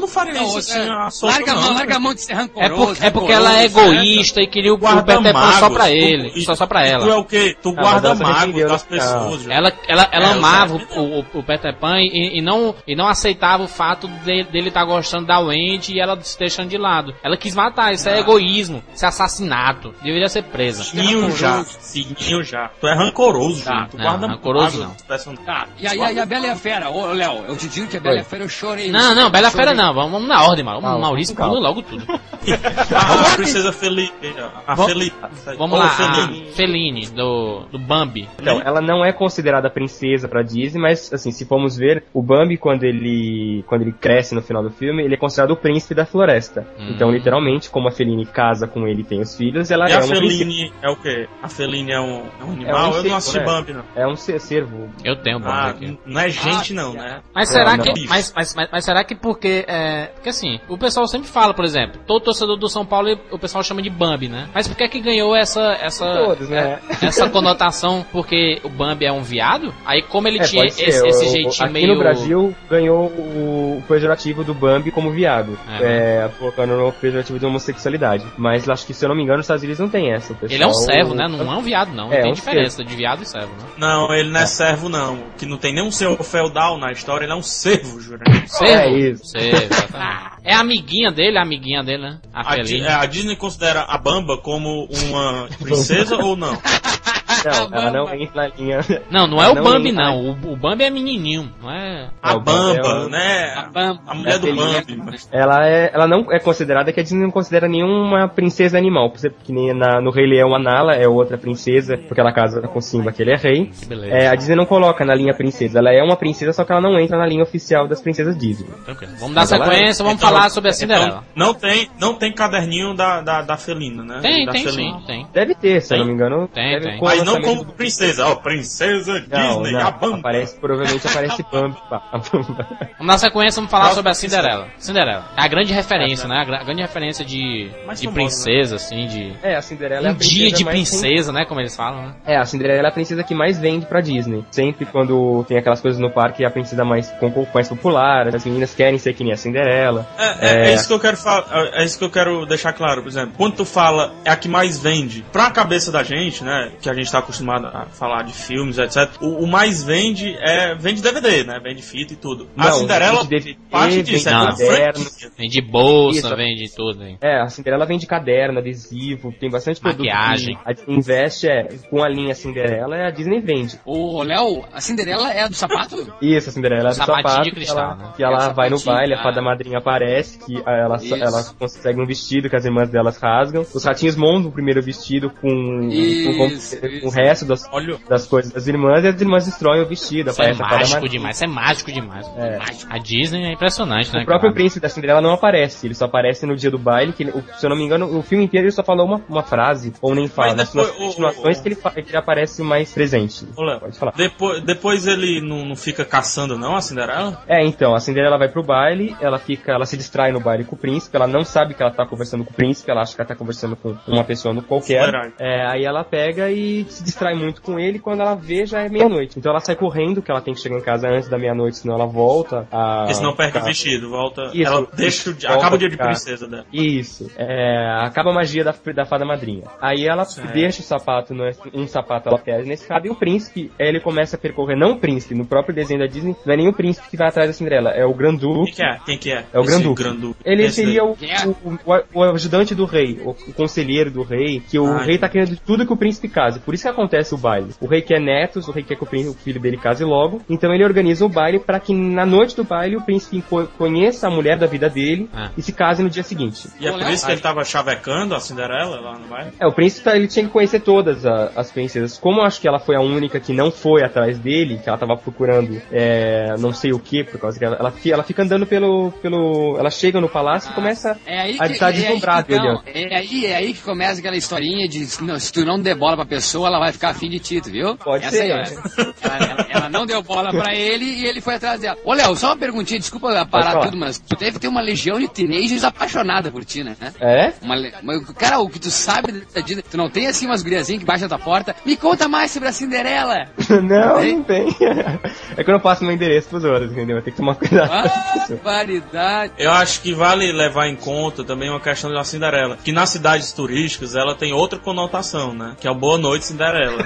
assim. Larga a mão de ser rancoroso. É porque ela é egoísta e queria o Peter Pan só pra ele. Só pra ela. Tu é o quê? Tu guarda mágoa das pessoas. Ela amava o Peter Pan e não aceitava o fato dele estar gostando da Wendy e ela se deixando de lado. Ela quis matar. Isso é egoísmo. Isso é assassinato. Deveria ser presa. Sininho já. Tu é rancoroso, Tu guarda rancoroso não. E a Bela e a Fera? Ô, Léo, eu te digo que a Bela e a Fera eu chorei. Não, Bela e a Fera não. Vamos na ordem, mano. Maurício pula logo tudo. A princesa Felipe. Vamos lá, a Feline, do Bambi. Então, ela não é considerada princesa pra Disney, mas, assim, se formos ver, o Bambi, quando ele cresce no final do filme, ele é considerado o príncipe da floresta. Então, literalmente, como a Feline casa com ele e tem os filhos, ela é uma princesa. E a Feline é o quê? A Feline é um animal? Eu não assisti Bambi, não. É um cervo. Eu tenho Bambi aqui. Não é gente, não, né? Mas será que... Mas será que porque... porque assim, o pessoal sempre fala, por exemplo, todo torcedor do São Paulo, o pessoal chama de Bambi, né? Mas por que que ganhou essa conotação? Porque o Bambi é um viado? Aí como ele tinha esse jeitinho aqui meio... no Brasil ganhou o pejorativo do Bambi como viado. Colocando no pejorativo de homossexualidade. Mas acho que, se eu não me engano, nos Estados Unidos não tem essa. Ele é um servo, né? Não é um viado, não. Não tem diferença de viado e servo, né? Não, ele não é servo, não. Que não tem nem um senhor feudal na história, ele é um servo, Júlio. Servo? É isso. Servo, é a amiguinha dele, né? A Disney considera a Bamba como uma princesa ou não? Não, ela não entra na linha. Não é o Bambi, não. O Bambi é menininho, não é? A Bamba, né? A mulher do Bambi. Ela não é considerada, que a Disney não considera nenhuma princesa animal. Porque nem no Rei Leão, a Nala é outra princesa, porque ela casa com Simba, que ele é rei. A Disney não coloca na linha princesa. Ela é uma princesa, só que ela não entra na linha oficial das princesas Disney. Vamos dar sequência, vamos falar sobre a Cinderela. Não tem caderninho da Felina, né? Tem. Deve ter, se eu não me engano. Tem. Mas não como princesa, princesa Disney, a Bamba. Provavelmente aparece Bambi. Vamos dar sequência, vamos falar sobre a Cinderela. Cinderela. É a grande referência, né? A grande referência de princesa, assim, de... a Cinderela é a princesa dia de princesa, né? Como eles falam, né? A Cinderela é a princesa que mais vende pra Disney. Sempre quando tem aquelas coisas no parque, é a princesa mais popular, as meninas querem ser que nem a Cinderela. É isso que eu quero falar, é isso que eu quero deixar claro, por exemplo. Quando tu fala é a que mais vende, pra cabeça da gente, né? Que a gente tá acostumado a falar de filmes, etc. O mais vende DVD, né? Vende fita e tudo. A Cinderela DVD, parte disso, caderno. Vende bolsa, vende tudo. Hein? A Cinderela vende caderno, adesivo, tem bastante produto. Maquiagem. A Disney investe com a linha Cinderela, a Disney vende. Ô, Léo, a Cinderela é a do sapato? Isso, a Cinderela é do sapato. De cristal, né? Que ela vai no baile, a fada madrinha aparece, que ela consegue um vestido que as irmãs delas rasgam. Os ratinhos montam o primeiro vestido com o resto das coisas das irmãs, e as irmãs destroem o vestido. Isso é mágico demais, isso é mágico demais. A Disney é impressionante, né? O próprio príncipe da Cinderela não aparece, ele só aparece no dia do baile, que se eu não me engano, o filme inteiro ele só falou uma frase, ou nem fala. Nas continuações que ele aparece mais presente. Pode falar. Depois ele não fica caçando, não, a Cinderela? Então, a Cinderela vai pro baile, ela se distrai no baile com o príncipe, ela não sabe que ela tá conversando com o príncipe, ela acha que ela tá conversando com uma pessoa qualquer. Aí ela pega e se distrai muito com ele, quando ela vê já é meia-noite. Então ela sai correndo, que ela tem que chegar em casa antes da meia-noite, senão ela volta porque senão perde o vestido, volta. Isso, ela acaba o dia de princesa dela. Isso. Acaba a magia da fada madrinha. Aí ela deixa o sapato, um sapato ela perde nesse caso, e o príncipe, ele começa a percorrer, não o príncipe, no próprio desenho da Disney, não é nem o príncipe que vai atrás da Cinderela, é o Granduque. Quem que é? É o Granduque. Ele seria o ajudante do rei, o conselheiro do rei, que o rei tá querendo tudo que o príncipe case, por isso que acontece o baile. O rei quer netos, o rei quer que o filho dele case logo, então ele organiza o baile para que na noite do baile o príncipe conheça a mulher da vida dele e se case no dia seguinte. E é por isso que ele tava chavecando a Cinderela lá no baile? O príncipe ele tinha que conhecer todas as princesas. Como eu acho que ela foi a única que não foi atrás dele, que ela tava procurando não sei o que, por causa que ela fica andando pelo ela chega no palácio e começa a estar deslumbrada. É aí que começa aquela historinha de se tu não der bola pra pessoa, ela vai ficar afim de ti, tu viu? Pode ser. Ela não deu bola pra ele e ele foi atrás dela. Ô, Léo, só uma perguntinha, desculpa parar tudo, mas tu deve ter uma legião de teenagers apaixonada por ti, né? Cara, o que tu sabe da Disney, tu não tem assim umas guriazinhas que baixam a tua porta? Me conta mais sobre a Cinderela. Não tem. É que eu não passo meu endereço pros outros, entendeu? Eu tenho que tomar cuidado. Variedade. Eu acho que vale levar em conta também uma questão da Cinderela, que nas cidades turísticas ela tem outra conotação, né? Que é o Boa Noite Cinderela.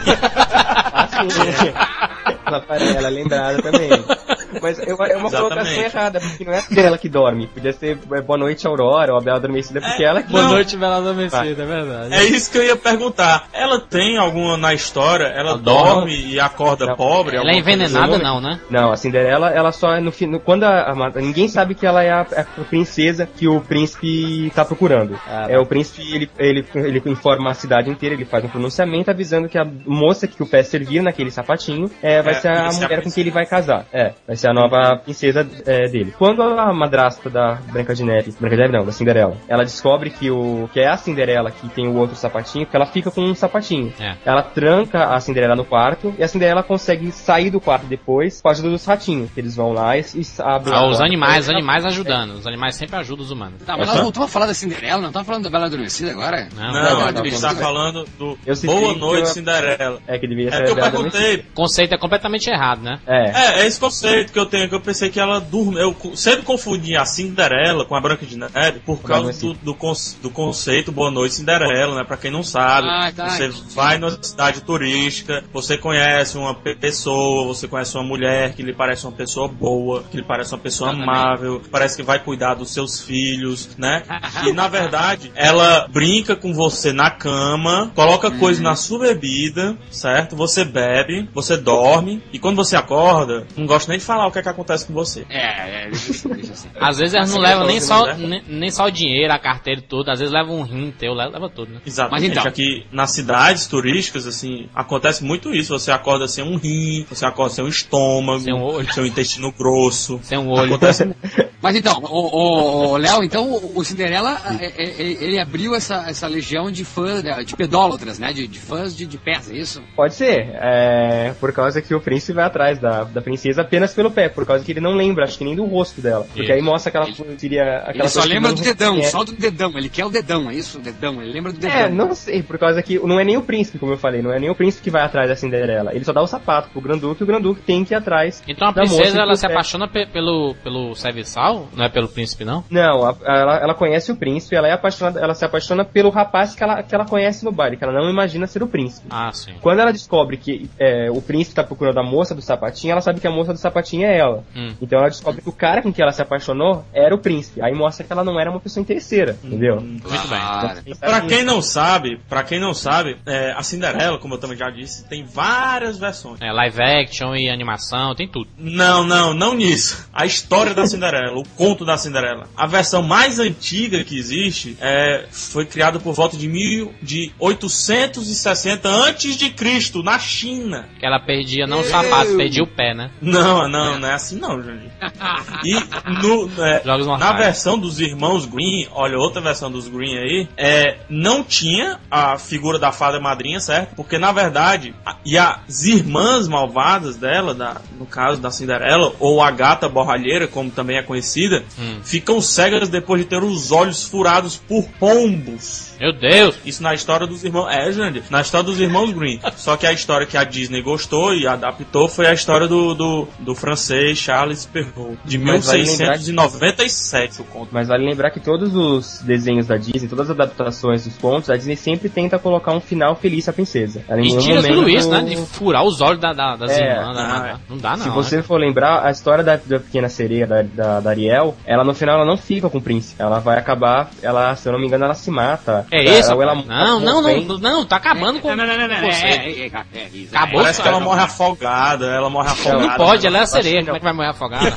Ela é lembrada também. Mas é uma colocação errada, porque não é ela que dorme. Podia ser Boa Noite Aurora ou a Bela Adormecida, porque ela que... Boa Noite Bela Adormecida, é verdade. É isso que eu ia perguntar. Ela tem alguma na história? Ela dorme e acorda pobre? Ela é envenenada não, né? Não, a Cinderela, ela só é quando ninguém sabe que ela é a princesa que o príncipe tá procurando. O príncipe, ele informa a cidade inteira, ele faz um pronunciamento avisando que a moça que o pé servir naquele sapatinho vai ser a mulher com quem ele vai casar. Vai ser a nova princesa dele. Quando a madrasta da Branca de Neve não, da Cinderela, ela descobre que é a Cinderela que tem o outro sapatinho, que ela fica com um sapatinho. Ela tranca a Cinderela no quarto, e a Cinderela consegue sair do quarto depois com a ajuda dos ratinhos, que eles vão lá e abrem os animais ajudando. Os animais sempre ajudam os humanos. Tá, mas nós voltamos a falar da Cinderela, não estamos falando da Bela Adormecida agora? Não, a gente tá falando do Boa Noite, Cinderela. Que devia ser que eu perguntei. O conceito é completamente errado, né? É esse conceito que eu tenho, que eu pensei que ela dorme. Eu sempre confundi a Cinderela com a Branca de Neve por causa do conceito Boa Noite, Cinderela, né? Pra quem não sabe, você vai numa cidade turística, você conhece uma pessoa, você conhece uma mulher que lhe parece uma pessoa boa, que lhe parece uma pessoa amável, parece que vai cuidar dos seus filhos, né? E na verdade, ela brinca com você na cama, coloca coisa na sua bebida, certo? Você bebe, você dorme, e quando você acorda, não gosto nem de falar o que é que acontece com você. Deixa assim. Às vezes elas não levam nem só o dinheiro, a carteira e tudo, às vezes levam um rim teu, leva tudo, né? Exatamente. Mas então, aqui nas cidades turísticas, assim, acontece muito isso. Você acorda sem um rim, você acorda sem um estômago, sem um olho, sem um intestino grosso. Sem um olho. Mas então, o Léo, então, o Cinderela, ele abriu essa legião de fãs, de pedólatras, né? De fãs de pés, é isso? Pode ser. Por causa que o príncipe vai atrás da princesa apenas pelo pé, por causa que ele não lembra, acho que nem do rosto dela. Porque aí mostra que ela seria aquela ele só lembra do dedão, só do dedão. Ele quer o dedão, é isso? O dedão, ele lembra do dedão. Não sei, por causa que não é nem o príncipe, como eu falei, não é nem o príncipe que vai atrás da Cinderela. Ele só dá o sapato pro Granduque e o Granduque tem que ir atrás. Então a princesa, ela se apaixona pelo serviçal? Não é pelo príncipe, não? Não, ela conhece o príncipe, ela se apaixona pelo rapaz que ela conhece no baile, que ela não imagina ser o príncipe. Sim. Quando ela descobre que o príncipe tá procurando a moça do sapatinho, ela sabe que a moça do sapatinho é ela. Então ela descobre que o cara com quem ela se apaixonou era o príncipe. Aí mostra que ela não era uma pessoa interesseira, entendeu? Muito bem. Pra quem não sabe, a Cinderela, como eu também já disse, tem várias versões. Live action e animação, tem tudo. Não nisso. A história da Cinderela, o conto da Cinderela. A versão mais antiga que existe foi criada por volta de 860 a.C., na China. Que ela perdia não o sapato, perdia o pé, né? Não é assim não, Jandir. E na versão dos irmãos Grimm, olha, outra versão dos Grimm aí, não tinha a figura da fada madrinha, certo? Porque na verdade, e as irmãs malvadas dela, no caso da Cinderela, ou a gata borralheira, como também é conhecida, ficam cegas depois de ter os olhos furados por pombos. Meu Deus! Isso na história dos irmãos... Jandir, na história dos irmãos Grimm. Só que a história que a Disney gostou e adaptou foi a história do francês Charles Perrault, de 1697, o conto. Mas vale lembrar que todos os desenhos da Disney, todas as adaptações dos contos, a Disney sempre tenta colocar um final feliz à princesa. E tira tudo isso, né? De furar os olhos das irmãs. Não dá, não. Se você for lembrar, a história da Pequena Sereia, da Ariel, ela no final ela não fica com o príncipe. Ela vai acabar, se eu não me engano, ela se mata. Isso? Não, tá acabando com você. Acabou. Parece que ela morre afogada. Não pode, ela é a sereia, como é que vai morrer afogada?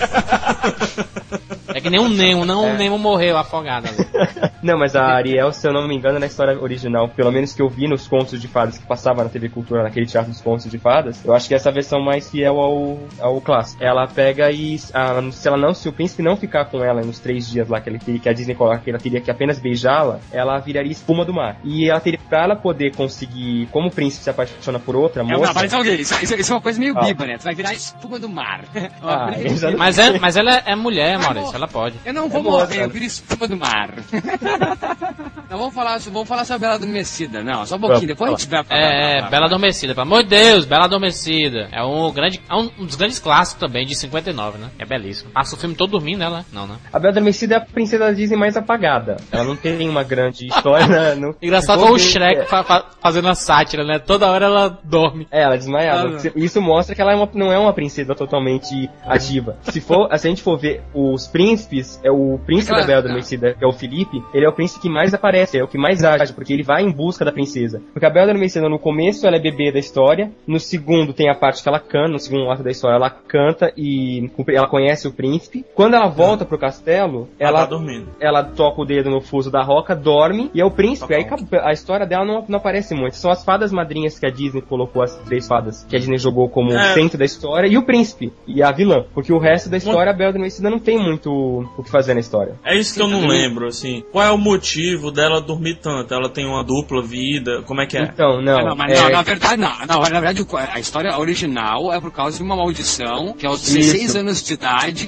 É que nem um Nemo, o Nemo morreu afogado. Não, mas a Ariel, se eu não me engano, na história original, pelo menos que eu vi nos contos de fadas que passava na TV Cultura, naquele teatro dos contos de fadas, eu acho que essa versão mais fiel ao clássico. Ela pega e, se o príncipe não ficar com ela nos 3 dias lá que a Disney coloca que ela teria que apenas beijá-la, ela viraria espuma do mar. E ela teria, pra ela poder conseguir, como o príncipe se apaixona por outra moça... Isso é uma coisa meio biba, né? Tu vai virar espuma do mar. Mas ela é mulher, Maurício, ela pode. Eu não vou morrer, eu viro espuma do mar. Não, vamos falar sobre a Bela Adormecida. Não, só um pouquinho, depois a gente vai falar. Bela Adormecida, pelo amor de Deus, Bela Adormecida. É um dos grandes clássicos também, de 59, né? É belíssimo. Passa o filme todo dormindo, ela? Não, né? A Bela Adormecida é a princesa da Disney mais apagada. Ela não tem uma grande história, né? Engraçado como o Shrek fazendo a sátira, né? Toda hora ela dorme. Ela desmaiava. Isso mostra que ela não é uma princesa totalmente ativa. Se a gente for ver os príncipes, o príncipe da Bela Adormecida, que é o Felipe, Felipe, ele é o príncipe que mais aparece, é o que mais age, porque ele vai em busca da princesa. Porque a Bela Adormecida, no começo, ela é bebê da história, no segundo tem a parte que ela canta, no segundo ato da história ela canta e ela conhece o príncipe. Quando ela volta pro castelo, ela tá dormindo. Ela toca o dedo no fuso da roca, dorme, e é o príncipe. Aí a história dela não aparece muito. São as fadas madrinhas que a Disney colocou, as 3 fadas que a Disney jogou como centro da história, e o príncipe, e a vilã. Porque o resto da história, a Bela Adormecida não tem muito o que fazer na história. É isso que eu não lembro, assim. Qual é o motivo dela dormir tanto? Ela tem uma dupla vida? Como é que é? Então, não. Não, na verdade, na verdade, a história original é por causa de uma maldição, que aos 16 anos de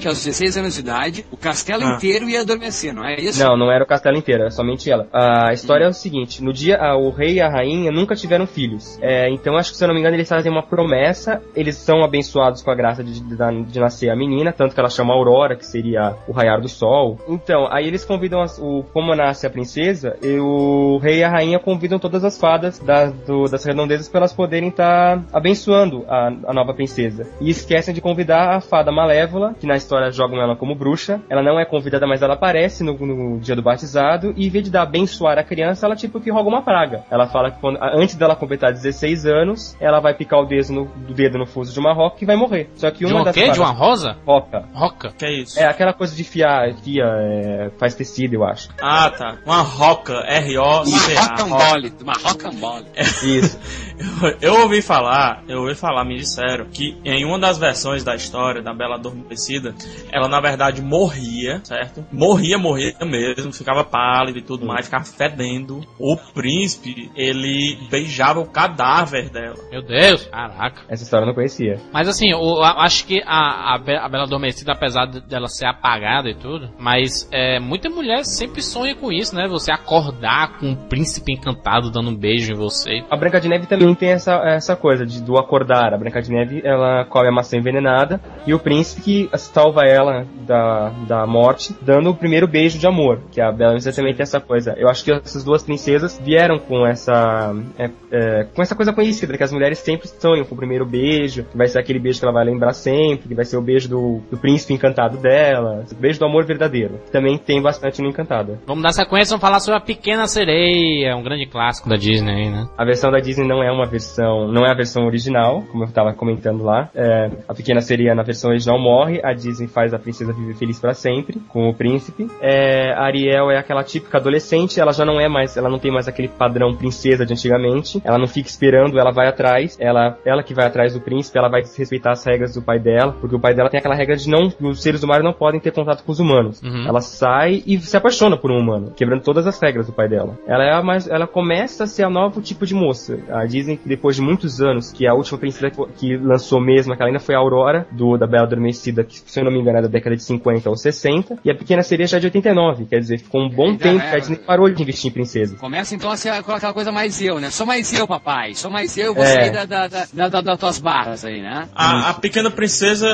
idade, o castelo inteiro ia adormecer, não é isso? Não era o castelo inteiro, era somente ela. A história é o seguinte, no dia, o rei e a rainha nunca tiveram filhos. Então, acho que, se eu não me engano, eles fazem uma promessa, eles são abençoados com a graça de nascer a menina, tanto que ela chama Aurora, que seria o raiar do sol. Então, aí eles convidam, como nasce a princesa, o rei e a rainha convidam todas as fadas das redondezas para elas poderem estar abençoando a nova princesa. E esquecem de convidar a fada Malévola, que na história jogam ela como bruxa. Ela não é convidada, mas ela aparece no dia do batizado, e em vez de abençoar a criança, ela tipo que roga uma praga. Ela fala que antes dela completar 16 anos, ela vai picar o dedo no fuso de uma roca e vai morrer. Só que uma das fadas... De uma rosa? Roca. Que é isso? É aquela coisa de fia faz tecido, eu acho. Ah, tá. Uma roca, R-O-C-A. Uma rocambole. Isso. Eu ouvi falar, me disseram que em uma das versões da história da Bela Adormecida, ela na verdade morria, certo? Morria mesmo, ficava pálida e tudo mais, ficava fedendo. O príncipe, ele beijava o cadáver dela. Meu Deus, caraca. Essa história eu não conhecia. Mas assim, eu acho que a Bela Adormecida, apesar dela ser apagada e tudo, mas muita mulher sempre sonha com isso, né? Você acordar com um príncipe encantado dando um beijo em você. A Branca de Neve também tem essa coisa do acordar. A Branca de Neve, ela come a maçã envenenada, e o príncipe que salva ela da morte, dando o primeiro beijo de amor, que a Bela Adormecida também tem essa coisa. Eu acho que essas duas princesas vieram com essa coisa conhecida, que as mulheres sempre sonham com o primeiro beijo, que vai ser aquele beijo que ela vai lembrar sempre, que vai ser o beijo do príncipe encantado dela, o beijo do amor verdadeiro, que também tem bastante no Encantada. Vamos dar sequência, vamos falar sobre a Pequena Sereia, um grande clássico da Disney aí, né? A versão da Disney não é a versão original, como eu estava comentando lá. A Pequena Sereia na versão original morre, a Disney faz a princesa viver feliz pra sempre, com o príncipe. A Ariel é aquela típica adolescente, ela não tem mais aquele padrão princesa de antigamente, ela não fica esperando, ela vai atrás, ela que vai atrás do príncipe, ela vai respeitar as regras do pai dela, porque o pai dela tem aquela regra de os seres do mar não podem ter contato com os humanos. Ela sai e se apaixona por um humano, quebrando todas as regras do pai dela. Ela começa a ser um novo tipo de moça. A Disney, depois de muitos anos, que a última princesa que lançou mesmo, aquela ainda foi a Aurora, da Bela Adormecida, que, se eu não me engano, é da década de 50 ou 60, e a Pequena Sereia já é de 89, quer dizer, ficou um bom tempo que a Disney parou de investir em princesa. Começa então a ser aquela coisa mais eu, né? Sou mais eu, papai, sou mais eu, vou sair das tuas barras aí, né? A Pequena Princesa,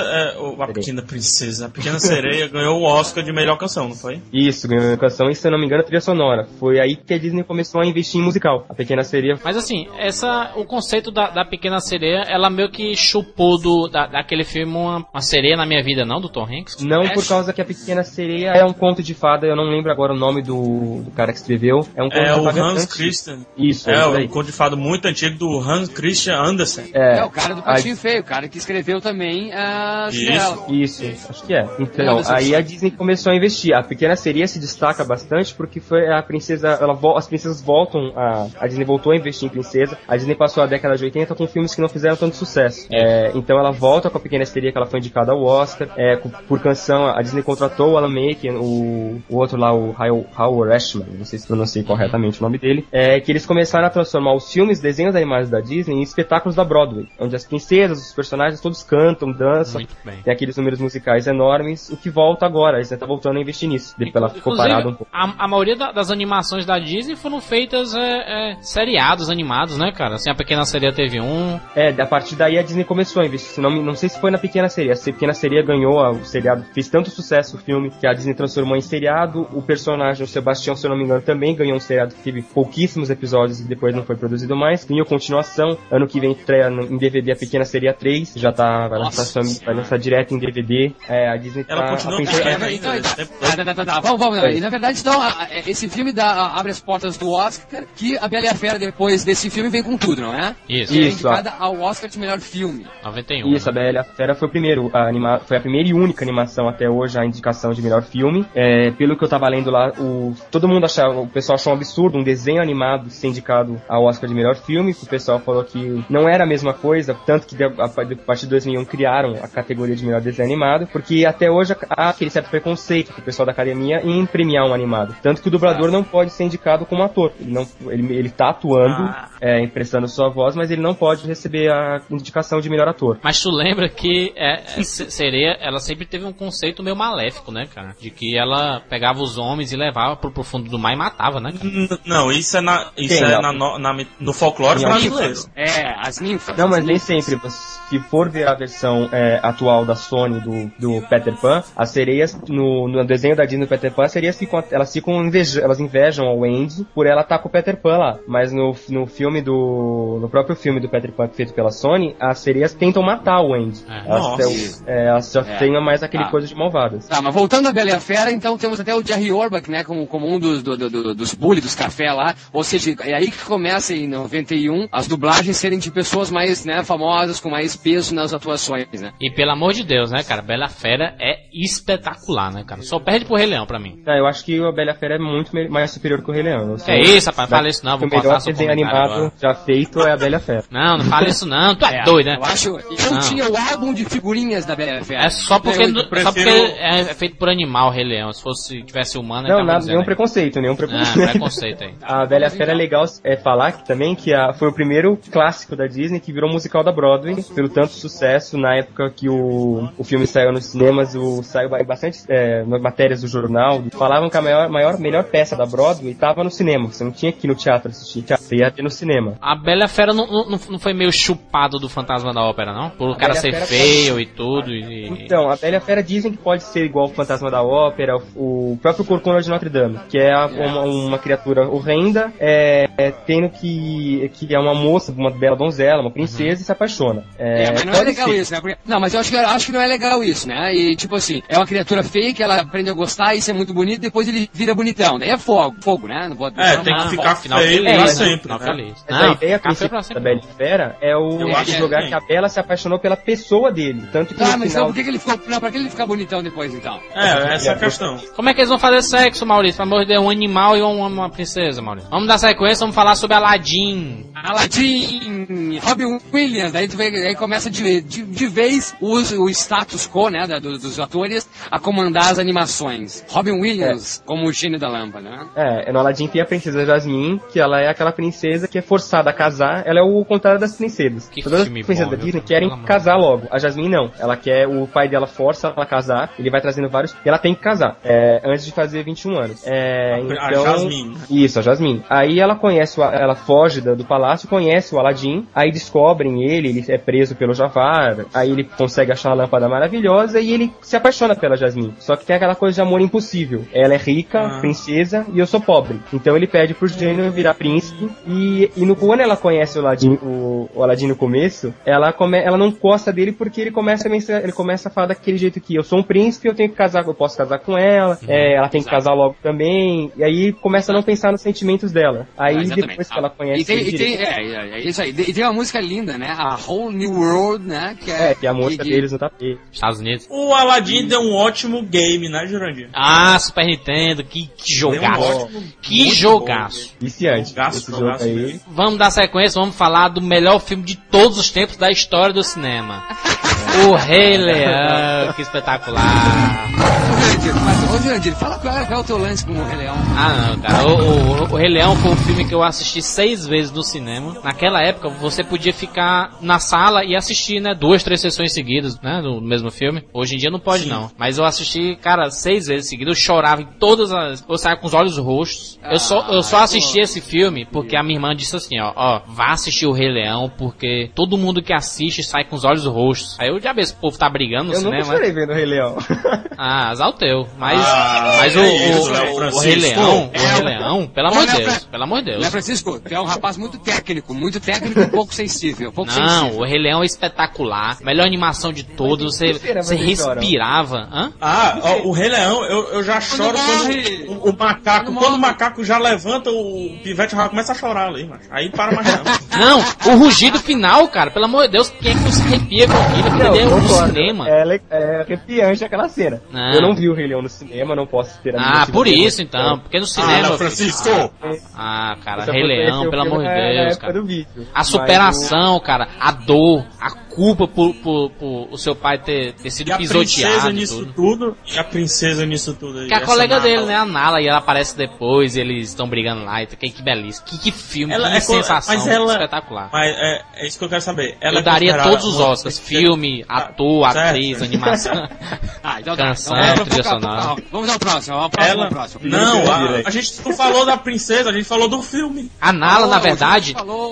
a Pequena Sereia ganhou o Oscar de melhor canção, não foi? Isso, ganhou a melhor canção, e se eu não me engano, a trilha sonora. Foi aí que a Disney começou a investir em musical. A Pequena Sereia... Mas assim, o conceito da Pequena Sereia, ela meio que chupou daquele filme uma Sereia na Minha Vida, não? Do Tom Hanks? Não, por causa que a Pequena Sereia é um conto de fada, eu não lembro agora o nome do cara que escreveu. É um conto de fada. Hans Christian. Isso, um conto de fada muito antigo do Hans Christian Andersen. O cara do Patinho Feio, o cara que escreveu também a Isso, acho que é. Então, aí a Disney começou a investir. A Pequena Sereia se destaca bastante porque foi a princesa, as princesas voltam, a Disney voltou a investir em princesa. A Disney passou a década de 80 com filmes que não fizeram tanto sucesso. Então ela volta com a Pequena Sereia, que ela foi indicada ao Oscar. Por canção, a Disney contratou o Alan Menken, o outro lá, o Howard Ashman, não sei se pronunciei corretamente o nome dele, que eles começaram a transformar os filmes, desenhos animados da Disney em espetáculos da Broadway, onde as princesas, os personagens todos cantam, dançam, tem aqueles números musicais enormes, o que volta agora, a Disney tá voltando a investir nisso, ela ficou parada um pouco. A maioria das animações da Disney foram feitas seriados animados, né, cara? Assim, a Pequena Sereia teve um... A partir daí a Disney começou a investir, não sei se foi na Pequena Sereia, a Pequena Sereia ganhou o seriado, fez tanto sucesso o filme, que a Disney transformou em seriado, o personagem, o Sebastião, se eu não me engano, também ganhou um seriado que teve pouquíssimos episódios e depois não foi produzido mais, ganhou continuação, ano que vem estreia em DVD a Pequena Sereia 3, já vai lançar direto em DVD, a Disney ela continua Vamos, na verdade, então, esse filme abre as portas do Oscar, que a Bela e a Fera, depois desse filme, vem com tudo, não é? Isso. E é indicada ao Oscar de melhor filme. 91. Isso, a Bela e a Fera foi foi a primeira e única animação até hoje a indicação de melhor filme. Pelo que eu tava lendo lá, todo mundo o pessoal achou um absurdo um desenho animado ser indicado ao Oscar de melhor filme, o pessoal falou que não era a mesma coisa, tanto que a partir de 2001 criaram a categoria de melhor desenho animado, porque até hoje há aquele certo preconceito do pessoal da academia em premiar um animado. Tanto que o dublador não pode ser indicado como ator. Ele tá atuando, emprestando sua voz, mas ele não pode receber a indicação de melhor ator. Mas tu lembra que Sereia, ela sempre teve um conceito meio maléfico, né, cara? De que ela pegava os homens e levava pro fundo do mar e matava, né, cara? Não, isso é no folclore brasileiro. As ninfas. Não, mas nem sempre. Se for ver a versão atual da Sony do Peter Pan, as sereias, no desenho da Disney do Peter Pan, as sereias elas invejam a Wendy por ela estar com o Peter Pan lá. Mas no próprio filme do Peter Pan feito pela Sony, as sereias tentam matar o Wendy. Elas já têm mais aquele coisa de malvadas. Tá, mas voltando à Bela e a Fera, então temos até o Jerry Orbach, né, como um dos bullies dos café lá. Ou seja, é aí que começa em 91 as dublagens serem de pessoas mais, né, famosas, com mais peso nas atuações, né? E pelo amor de Deus, né, cara, Bela Fera é espetacular, né, cara? Só perde pro Rei Leão pra mim. Eu acho que a Bela Fera é muito mais superior que o Rei Leão. É isso, rapaz, fala isso não, vou cortar seu comentário. O melhor desenho animado já feito é a Bela Fera. Não fala isso não, tu é doido, né? Eu tinha o álbum de figurinhas da Bela Fera. É só porque é feito por animal o Rei Leão. Se tivesse humano... Não, nenhum preconceito. Preconceito aí. A Bela Fera é legal falar também que foi o primeiro clássico da Disney que virou musical da Broadway, pelo tanto sucesso na época que o filme saiu nos cinemas, saiu bastante matérias do jornal, falavam que a melhor peça da Broadway estava no cinema, você não tinha que ir no teatro assistir, você ia ter no cinema. A Bela Fera não foi meio chupado do Fantasma da Ópera, não? Por o cara ser feio e tudo. Então, a Bela Fera dizem que pode ser igual o Fantasma da Ópera, o próprio Corcunda de Notre Dame, que é uma criatura horrenda, tendo que é uma moça, uma bela donzela, uma princesa, e se apaixona. Mas não é legal isso, né? Não, mas eu acho que não é legal isso, né? E tipo assim, é uma criatura feia que ela aprende a gostar, isso é muito bonito, depois ele vira bonitão. Daí é fogo, né? Não pode tem que ficar feio pra sempre. A ideia principal da Bela Fera é jogar que a Bela se apaixonou pela pessoa dele. Tanto que mas então por que ele ficou. Pra que ele ficar bonitão depois, então? Essa é a questão. Como é que eles vão fazer sexo, Maurício? Pelo amor de Deus, um animal e uma princesa, Maurício. Vamos dar sequência, vamos falar sobre Aladdin. Robin Williams, aí começa de vez o status quo, né, dos atores a comandar as animações. Robin Williams como o gênio da lâmpada, né? No Aladdin tem a princesa Jasmine, que ela é aquela princesa que é forçada a casar, ela é o contrário das princesas. Todas as princesas da Disney querem casar logo. A Jasmine não, ela quer, o pai dela força ela a casar, ele vai trazendo vários, e ela tem que casar, antes de fazer 21 anos. A Jasmine. Isso, a Jasmine. Aí ela ela foge do palácio, conhece o Aladdin, aí descobrem ele é preso pelo Jafar, aí ele consegue achar a lâmpada maravilhosa e ele se apaixona pela Jasmine. Só que tem aquela coisa de amor impossível. Ela é rica, princesa, e eu sou pobre. Então ele pede pro gênio virar príncipe, e quando ela conhece o Aladdin no começo, ela não gosta dele porque ele começa a falar daquele jeito que eu sou um príncipe, eu tenho que casar, eu posso casar com ela, ela tem que casar logo também, e aí começa a não pensar nos sentimentos dela. Aí depois que ela conhece isso aí. E tem uma música linda, né? A Whole New World, né? Que é a música deles no tapete. Estados Unidos. O Aladdin deu um ótimo game, né, Jurandir? Super Nintendo, que jogaço. Que jogaço. Viciante. Jogaço aí. Vamos dar sequência, vamos falar do melhor filme de todos os tempos da história do cinema. O Rei Leão, que espetacular. Ô Jurandir, fala qual é o teu lance com o Rei Leão. Não, cara. O Rei Leão foi um filme que eu assisti 6 vezes no cinema. Naquela época, você podia ficar na sala e assistir, né, 2, 3 sessões seguidas, né, do mesmo filme. Hoje em dia não pode, não. Mas eu assisti, cara, 6 vezes seguidas. Eu chorava em todas as... Eu saía com os olhos roxos. Eu só assisti esse filme porque a minha irmã disse assim, ó, vá assistir o Rei Leão porque todo mundo que assiste sai com os olhos roxos. Aí eu já vi esse povo tá brigando no cinema. Eu nunca chorei vendo o Rei Leão. Azar o teu. Mas o Rei Leão, pelo amor de Deus. Né, Francisco, tu é um rapaz muito técnico e pouco sensível. O Rei Leão é espetacular. Melhor animação de todos. Você respirava. O Rei Leão, eu já choro quando o macaco, quando o macaco já levanta, o pivete já começa a chorar ali, macho. Aí para mais não. Não, o rugido final, cara, pelo amor de Deus, quem é que se arrepia com aquilo? Entendeu? No cinema. É arrepiante aquela cena. Não. Eu não vi o Rei Leão no cinema, não posso ter a por isso então, porque no cinema... Francisco! Cara, Rei Leão, pelo amor de Deus, cara. A superação, cara, a dor, a culpa por o seu pai ter sido pisoteado e a princesa nisso tudo. Que é a colega dele, né, a Nala, e ela aparece depois, e eles estão brigando lá, e que belíssimo. Que filme, que sensação espetacular. Mas é isso que eu quero saber. Eu daria todos os Oscars, filme, ator, atriz, animação, canção, trilha sonora. Vamos ao próximo, Não, a gente não falou da princesa, a gente falou do filme. A Nala, na verdade,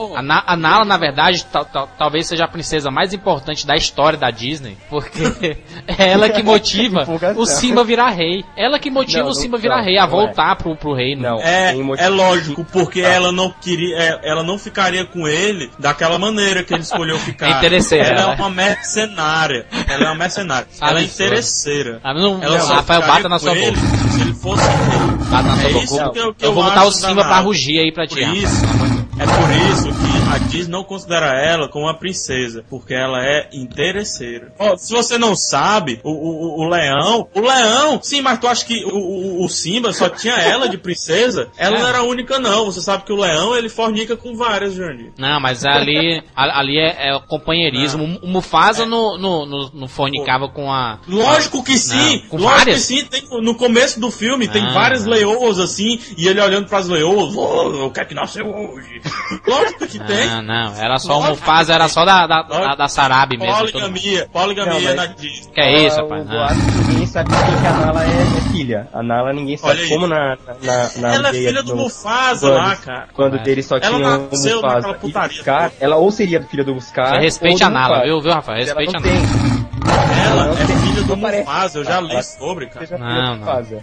talvez seja a princesa mais importante da história da Disney, porque é ela que motiva o Simba virar rei. Ela que motiva o Simba virar rei, a voltar pro reino. Não, é lógico, porque ela não queria, ela não ficaria com ele daquela maneira que ele escolheu ficar. Ela é uma mercenária. Ela é interesseira. Rafael, bata na sua boca. Se ele fosse rei. Bata na sua boca. Eu vou botar o Simba pra rugir aí pra ti. É por isso que a Disney não considera ela como uma princesa, porque ela é interesseira. Se você não sabe, o leão, sim, mas tu acha que o Simba só tinha ela de princesa? Ela não era a única, não. Você sabe que o leão, ele fornica com várias, Jandir. Não, mas ali é companheirismo. O Mufasa não fornicava com a... Lógico que sim! Com várias? Que sim. No começo do filme, tem várias leoas, assim, e ele olhando pras leoas, eu quero que nasceu hoje. Lógico que tem. Não, era só o Mufasa, era só da Sarabi mesmo. Poligamia na Disney. Que é isso, rapaz? Ninguém sabe que a Nala é filha. A Nala ninguém sabe como na ela é filha do Mufasa lá, cara. Quando dele só tinha o Mufasa e Scar, ela ou seria filha do Scar. Respeite a Nala, viu, Rafael? Respeite a Nala. Ela é filha do Mufasa, eu já li sobre, cara. Não.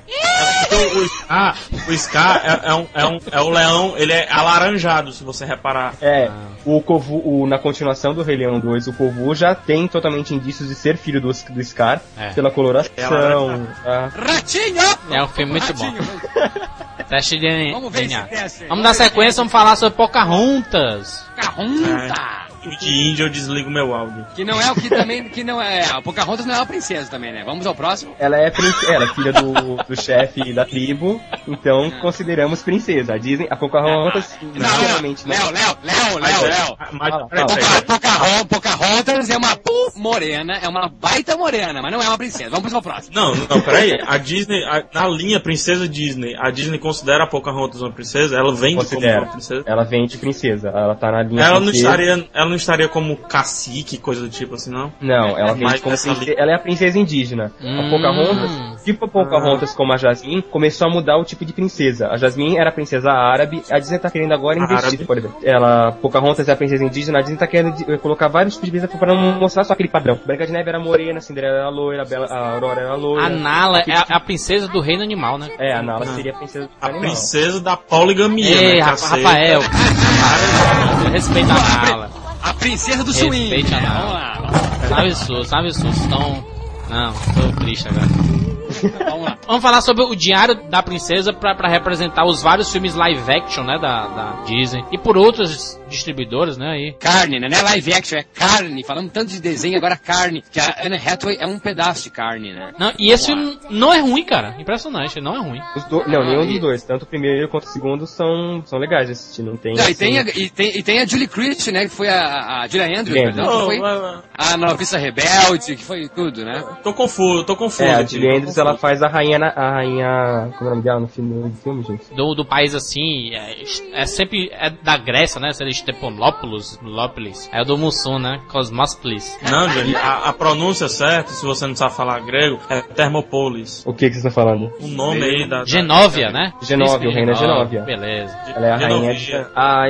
O Scar é o leão, ele é alaranjado, se você reparar. O Kovu, na continuação do Rei Leão 2, o Kovu já tem totalmente indícios de ser filho do Scar, pela coloração. Ratinho! É um filme muito bom. Teste de DNA. Vamos dar sequência, vamos falar sobre Pocahontas. De índio eu desligo meu áudio. Que não é o que também, que não é, a Pocahontas não é uma princesa também, né? Vamos ao próximo. Ela é filha do chefe da tribo, então consideramos princesa. A Disney, a Pocahontas, Léo. Pocahontas é uma morena, é uma baita morena, mas não é uma princesa. Vamos ao próximo. Não, peraí. A Disney, na linha princesa Disney, a Disney considera a Pocahontas uma princesa? Ela vende como uma princesa? Ela vende princesa. Ela tá na linha Ela não estaria como cacique, coisa do tipo assim, não? Não, ela vende como princesa. Ela é a princesa indígena. A Pocahontas, tipo a Pocahontas como a Jasmine, começou a mudar o tipo de princesa. A Jasmine era a princesa árabe, a Disney tá querendo agora investir, por exemplo. Pocahontas é a princesa indígena, a Disney tá querendo colocar vários tipos de princesa pra não mostrar só aquele padrão. Branca de Neve era morena, Cinderela era loira, a Aurora era loira. A Nala é a princesa do reino animal, né? A Nala seria a princesa do reino animal. A princesa da poligamia, né? Rafael. Respeita a Nala. A princesa do swing. Respeite a Nala. Vamos lá. Sabe o susto. Não, tô triste agora. Vamos lá. Vamos falar sobre o Diário da Princesa pra representar os vários filmes live action, né, da Disney. E por outras distribuidoras, né, aí. Carne, né? Não é live action, é carne. Falando tanto de desenho, agora carne. Que a Anne Hathaway é um pedaço de carne, né? Não, e esse filme não é ruim, cara. Impressionante, não é ruim. Nenhum dos dois. Tanto o primeiro quanto o segundo são legais de assistir. Não tem... Não, e tem a Julie Christie, né? Que foi a Julia Andrews, perdão. Que foi a Noviça Rebelde, que foi tudo, né? Tô confuso. A Julie Andrews, ela faz a rainha... Como é o nome dela no filme, gente? Do país, assim, é sempre da Grécia, né? Seria Stepanopoulos, é o do Mussum, né? Cosmópolis. Não, gente, a pronúncia certa, se você não sabe falar grego, é Termopoulos. O que vocês estão falando? O nome aí da... Genóvia, né? Genóvia, o reino é Genóvia. Beleza. Ela é a rainha.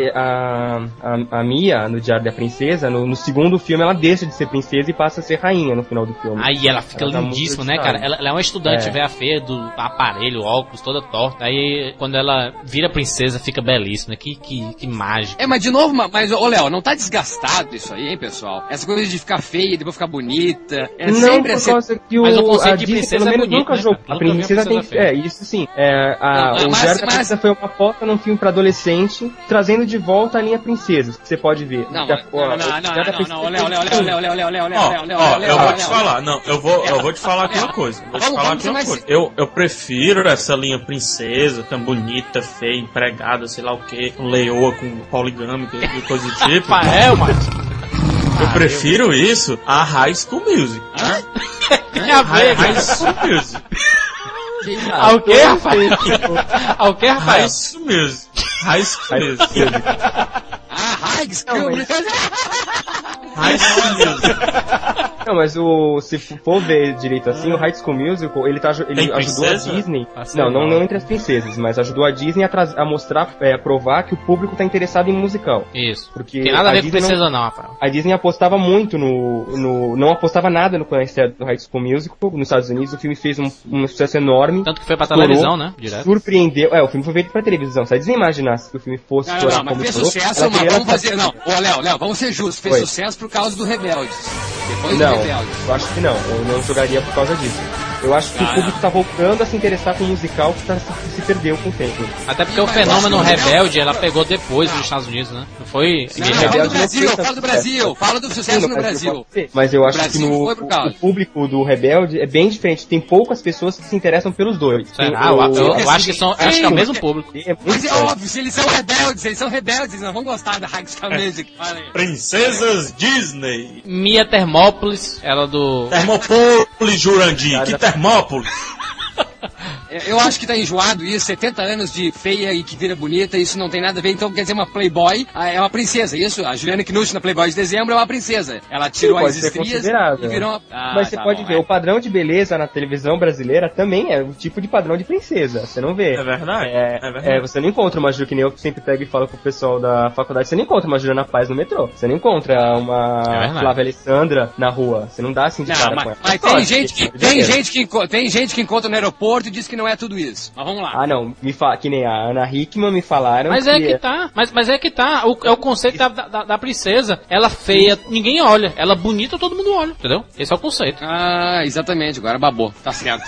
A Mia, no Diário da Princesa, no segundo filme, ela deixa de ser princesa e passa a ser rainha no final do filme. Aí ela fica lindíssima, né, cara? Ela é uma estudante, vê a feia do aparelho, óculos, toda torta. Aí, quando ela vira princesa, fica belíssima. Que mágica. Mas de novo, novo, mas, ô Léo, não tá desgastado isso aí, hein, pessoal? Essa coisa de ficar feia e depois ficar bonita. Não, sempre por causa que mas o conceito de Disney, princesa pelo menos, é bonito, nunca jogou. A princesa tem... isso sim. O Diário da Princesa foi uma aposta num filme pra adolescente, trazendo de volta a linha princesas, que você pode ver. Não, Léo, eu vou te falar, eu vou te falar aqui uma coisa. Eu prefiro essa linha princesa, tão bonita, feia, empregada, sei lá o que, com leoa, com poligâmica e coisa do tipo. Rafael, mano. Eu prefiro isso a High School Music. High School Music. Ao que, Rafael? Ao que, Rafael? High School Music. High School Music. High School Music. High School Music. Não, mas se for ver direito assim, o High School Musical, ele ajudou a Disney... Não entre as princesas, mas ajudou a Disney a mostrar, a provar que o público tá interessado em musical. Isso. Porque tem nada a ver com princesa não, Rafael. A Disney apostava muito não apostava nada no conhecimento do High School Musical. Nos Estados Unidos o filme fez um sucesso enorme. Tanto que foi pra televisão, né? Direto. Surpreendeu. O filme foi feito pra televisão. Se a Disney imaginasse que o filme fosse... Não, mas fez sucesso, vamos fazer... Não, Léo, vamos ser justos. Fez sucesso por causa do Rebeldes. Depois do Rebeldes. Eu acho que não. Eu não jogaria por causa disso. Eu acho que o público tá voltando a se interessar com o musical que se perdeu com o tempo. Até porque o fenômeno Rebelde, ela pegou depois dos Estados Unidos, né? Não foi... Fala do Brasil, fala do sucesso no Brasil. Mas eu acho que o público do Rebelde é bem diferente. Tem poucas pessoas que se interessam pelos dois. Eu acho que é o mesmo público. Mas é óbvio, se eles são rebeldes, eles não vvão gostar da High School Music. Princesas Disney. Mia Termópolis, ela do... Termópolis, Jurandir. Que Termópolis? Eu acho que tá enjoado isso, 70 anos de feia e que vira bonita, isso não tem nada a ver, então quer dizer, uma Playboy é uma princesa, isso? A Juliana Knut na Playboy de dezembro é uma princesa. Ela tirou as estrias e virou uma... Mas você pode ver, o padrão de beleza na televisão brasileira também é o tipo de padrão de princesa, você não vê. É verdade. Você não encontra uma Ju, que nem eu sempre pego e falo com o pessoal da faculdade, você não encontra uma Juliana Paz no metrô, você não encontra uma Flávia Alessandra na rua, você não dá assim de cara com ela. Mas tem gente que encontra no aeroporto e diz que não é tudo isso. Mas vamos lá. Não, que nem a Ana Hickman me falaram. Mas é que tá. Mas é que tá. É o conceito da princesa. Ela feia, ninguém olha. Ela bonita, todo mundo olha. Entendeu? Esse é o conceito. Exatamente. Agora babou. Tá certo.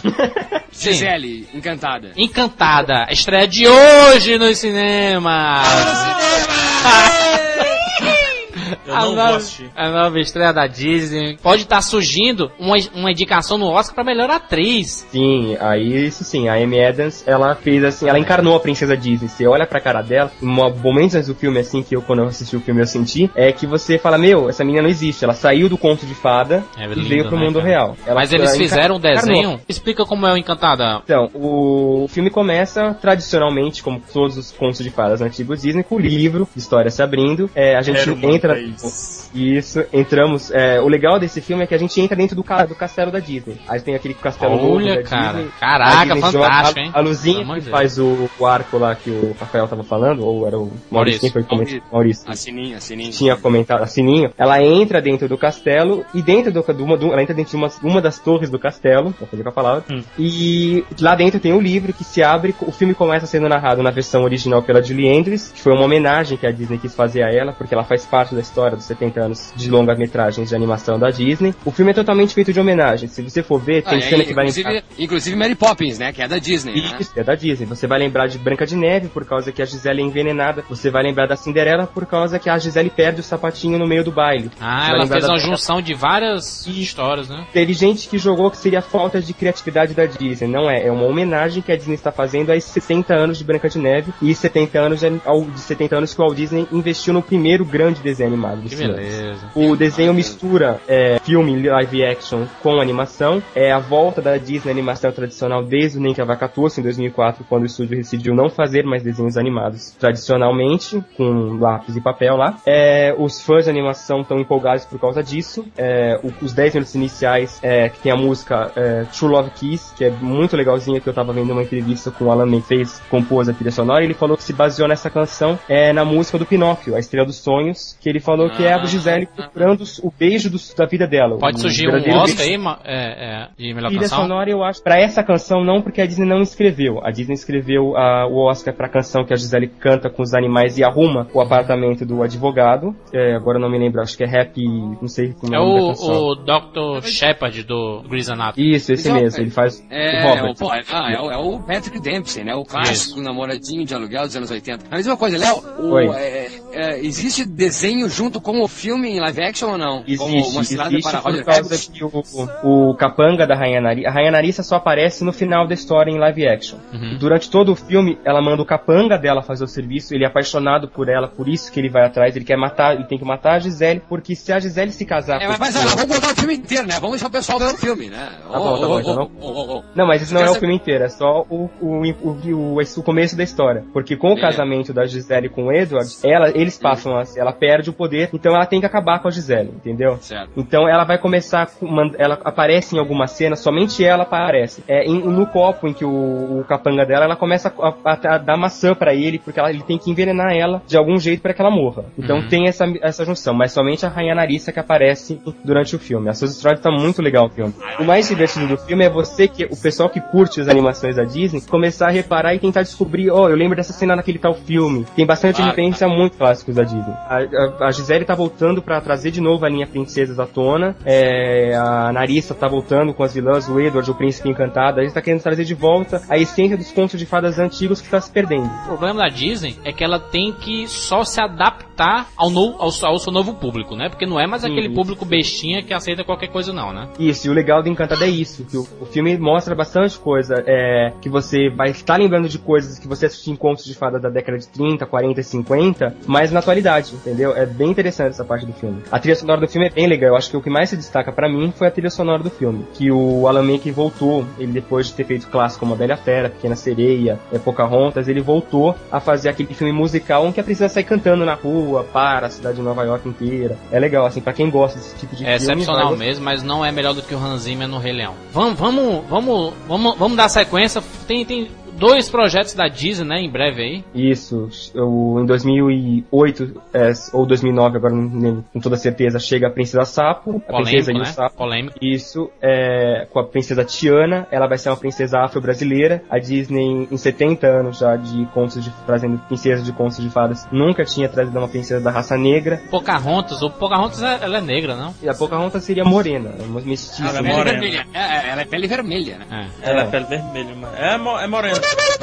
Gisele, Encantada. Encantada. Estreia de hoje nos cinemas. A nova estreia da Disney. Pode estar surgindo uma indicação no Oscar pra melhor atriz. Sim, isso sim. A Amy Adams, ela fez assim, ela encarnou a princesa Disney. Você olha pra cara dela, momentos antes do filme, assim, quando eu assisti o filme eu senti, é que você fala, essa menina não existe. Ela saiu do conto de fada e veio pro mundo real. Mas eles fizeram um desenho? Explica como é o Encantada. Então, o filme começa tradicionalmente, como todos os contos de fadas antigos Disney, com o livro, história se abrindo. A gente entra... Entramos. O legal desse filme é que a gente entra dentro do castelo da Disney. Aí tem aquele castelo novo da Disney. Caraca, fantástico, hein? A luzinha que faz o arco lá que o Rafael tava falando, ou era o Maurício? Quem foi comentar? Maurício. A Sininho. Tinha comentado. A Sininho. Ela entra dentro do castelo e dentro ela entra dentro de uma das torres do castelo, vou fazer com a palavra, e lá dentro tem o livro que se abre. O filme começa sendo narrado na versão original pela Julie Andrews, que foi uma homenagem que a Disney quis fazer a ela, porque ela faz parte da história dos 70 anos de longas-metragens de animação da Disney. O filme é totalmente feito de homenagem. Se você for ver, tem cena que vai lembrar... Inclusive Mary Poppins, né? Que é da Disney, Isso, é da Disney. Você vai lembrar de Branca de Neve, por causa que a Gisele é envenenada. Você vai lembrar da Cinderela, por causa que a Gisele perde o sapatinho no meio do baile. Ela fez uma junção de várias histórias, né? Teve gente que jogou que seria falta de criatividade da Disney. Não é. É uma homenagem que a Disney está fazendo aos 70 anos de Branca de Neve e 70 anos que o Walt Disney investiu no primeiro grande desenho animado. Que beleza. O desenho mistura filme live action com animação. É a volta da Disney animação tradicional desde o Nem que a Vaca Tussa, em 2004, quando o estúdio decidiu não fazer mais desenhos animados tradicionalmente, com lápis e papel lá. Os fãs de animação estão empolgados por causa disso. Os 10 minutos iniciais, que tem a música True Love Kiss, que é muito legalzinha, que eu tava vendo uma entrevista com o Alan Menken, compôs a trilha sonora, e ele falou que se baseou nessa canção na música do Pinóquio, A Estrela dos Sonhos, que ele falou que é a Gisele procurando o beijo da vida dela. Pode surgir um Oscar aí, de melhor trilha canção? Sonora, eu acho. Pra essa canção, não, porque a Disney não escreveu. A Disney escreveu o Oscar pra canção que a Gisele canta com os animais e arruma o apartamento do advogado. Agora eu não me lembro, acho que é Happy, não sei como é o nome da canção. O Dr. Shepard do Grey's Anatomy. Isso, esse mesmo. Ele faz o Robert. É o Patrick Dempsey, né? O clássico namoradinho de aluguel dos anos 80. A mesma coisa, Léo, existe desenho junto com o filme em live action ou não? Existe por causa que o capanga da Rainha Narissa, a Rainha Narissa só aparece no final da história em live action. Durante todo o filme, ela manda o capanga dela fazer o serviço, ele é apaixonado por ela, por isso que ele vai atrás, ele tem que matar a Gisele, porque se a Gisele se casar... Mas vamos botar o filme inteiro, né? Vamos deixar o pessoal ver o filme, né? Tá bom. Não, mas isso não é o filme inteiro, é só o começo da história. Porque com o casamento da Gisele com o Edward, eles passam ela perde o poder, então ela tem que acabar com a Gisele, entendeu? Certo. Então ela vai começar, ela aparece em alguma cena, somente ela aparece. No copo em que o capanga dela, ela começa a dar maçã pra ele, porque ele tem que envenenar ela de algum jeito pra que ela morra. Então tem essa junção, mas somente a Rainha Narissa que aparece durante o filme. A Suzy Strode tá muito legal o filme. O mais divertido do filme é o pessoal que curte as animações da Disney, começar a reparar e tentar descobrir, eu lembro dessa cena naquele tal filme. Tem bastante referência muito clássicos da Disney. A Gisele tá voltando pra trazer de novo a linha Princesas à tona. A Narissa tá voltando com as vilãs, o Edward, o Príncipe Encantado. A gente tá querendo trazer de volta a essência dos contos de fadas antigos que tá se perdendo. O problema da Disney é que ela tem que só se adaptar ao seu novo público, né? Porque não é mais aquele público bestinha que aceita qualquer coisa não, né? Isso, e o legal do Encantado é isso, que o filme mostra bastante coisa, que você vai estar lembrando de coisas que você assistiu em contos de fadas da década de 30, 40 e 50, mas na atualidade, entendeu? É bem interessante essa parte do filme. A trilha sonora do filme é bem legal, eu acho que o que mais se destaca pra mim foi a trilha sonora do filme, que o Alan Menken voltou, ele depois de ter feito clássico como A Bela Fera, Pequena Sereia, Pocahontas, ele voltou a fazer aquele filme musical em que a princesa sai cantando na rua, para a cidade de Nova York inteira. É legal, assim, pra quem gosta desse tipo de filme. É excepcional mesmo, mas não é melhor do que o Hans Zimmer no Rei Leão. Vamos dar sequência. Tem 2 projetos da Disney, né, em breve aí. Isso, em 2008 ou 2009, agora não lembro com toda certeza, chega a Princesa Sapo, a Princesa e o Sapo. Polêmico. Isso, com a Princesa Tiana, ela vai ser uma princesa afro-brasileira. A Disney, em 70 anos já de trazendo princesas de contos de fadas, nunca tinha trazido uma princesa da raça negra. Pocahontas ela é negra, não? E a Pocahontas seria morena, uma mestiça. Ela é vermelha. Ela é pele vermelha, né? Ela é pele vermelha, mas é morena.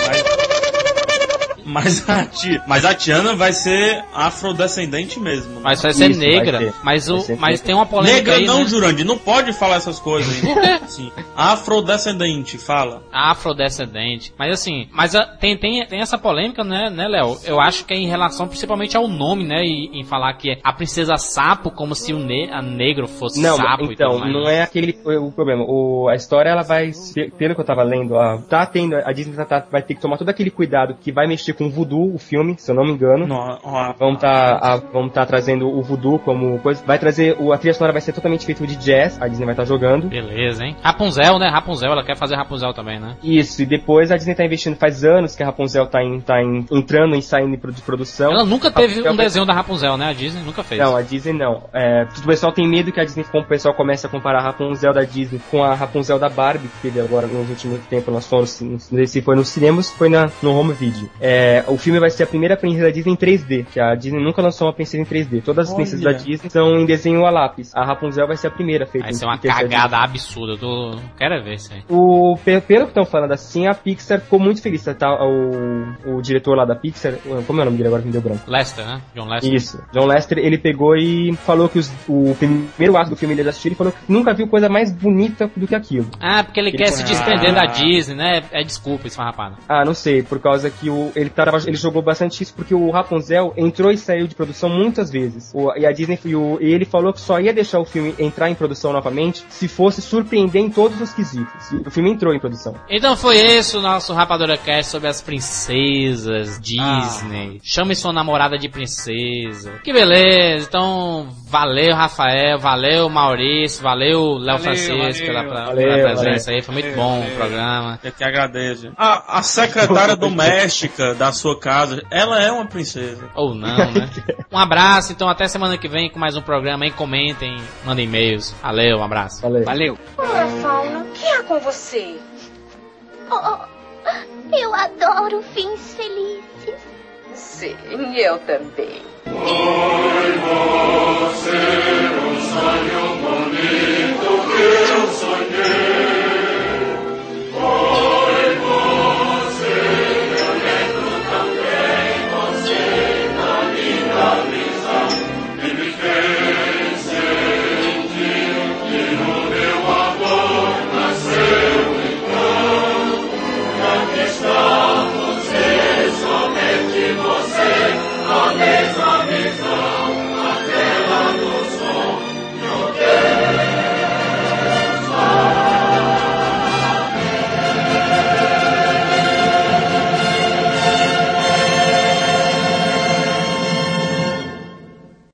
Mas a Tiana vai ser afrodescendente mesmo. Né? Mas vai ser negra. Mas tem uma polêmica negra aí, não, né? Jurandir, não pode falar essas coisas aí. Por quê? Sim. Afrodescendente, fala. Afrodescendente. Mas assim, tem essa polêmica, né, Léo? Eu acho que é em relação principalmente ao nome, né? E em falar que é a princesa sapo, como se a negro fosse sapo. Então, e tudo mais. não é aquele o problema. A história, ela vai, pelo que eu tava lendo, a Disney vai ter que tomar todo aquele cuidado que vai mexer com o voodoo, o filme, se eu não me engano. Vamos tá trazendo o voodoo como coisa. Vai trazer, a trilha sonora vai ser totalmente feita de jazz, a Disney vai estar jogando. Beleza, hein? Rapunzel, né? Ela quer fazer Rapunzel também, né? Isso, e depois a Disney tá investindo, faz anos que a Rapunzel tá entrando e saindo de produção. Ela nunca teve um desenho da Rapunzel, né? A Disney nunca fez. Não, a Disney não. O pessoal tem medo que o pessoal comece a comparar a Rapunzel da Disney com a Rapunzel da Barbie, que teve agora nos últimos tempos, nós fomos, não sei se foi nos cinemas, foi no home video. O filme vai ser a primeira princesa da Disney em 3D, que a Disney nunca lançou uma princesa em 3D. Todas as princesas da Disney são em desenho a lápis. A Rapunzel vai ser a primeira feita. Vai ser uma cagada absurda. Eu quero ver isso aí. Pelo que estão falando assim, a Pixar ficou muito feliz. Tá? O diretor lá da Pixar, como é o nome dele agora que me deu branco? Lester, né? John Lester. Isso. John Lester, ele pegou e falou que o primeiro ato do filme ele assistiu, ele falou que nunca viu coisa mais bonita do que aquilo. Porque ele quer se desprender da Disney, né? Desculpa, isso, rapaz. Não sei, por causa que ele jogou bastante isso porque o Rapunzel entrou e saiu de produção muitas vezes. E a Disney e ele falou que só ia deixar o filme entrar em produção novamente se fosse surpreender em todos os quesitos. E o filme entrou em produção. Então foi esse o nosso Rapadura Cast sobre as princesas Disney. Chame sua namorada de princesa. Que beleza. Então Valeu, Rafael, valeu, Maurício, valeu, Léo Francisco pela presença aí, foi muito bom o programa. Eu que agradeço. A secretária doméstica da sua casa, ela é uma princesa. Ou não, né? Um abraço, então até semana que vem com mais um programa aí, comentem, mandem e-mails. Valeu, um abraço. Valeu. Ora, Fauno, o que há com você? Eu adoro fins felizes. Sim, eu também. Vai você, o sonho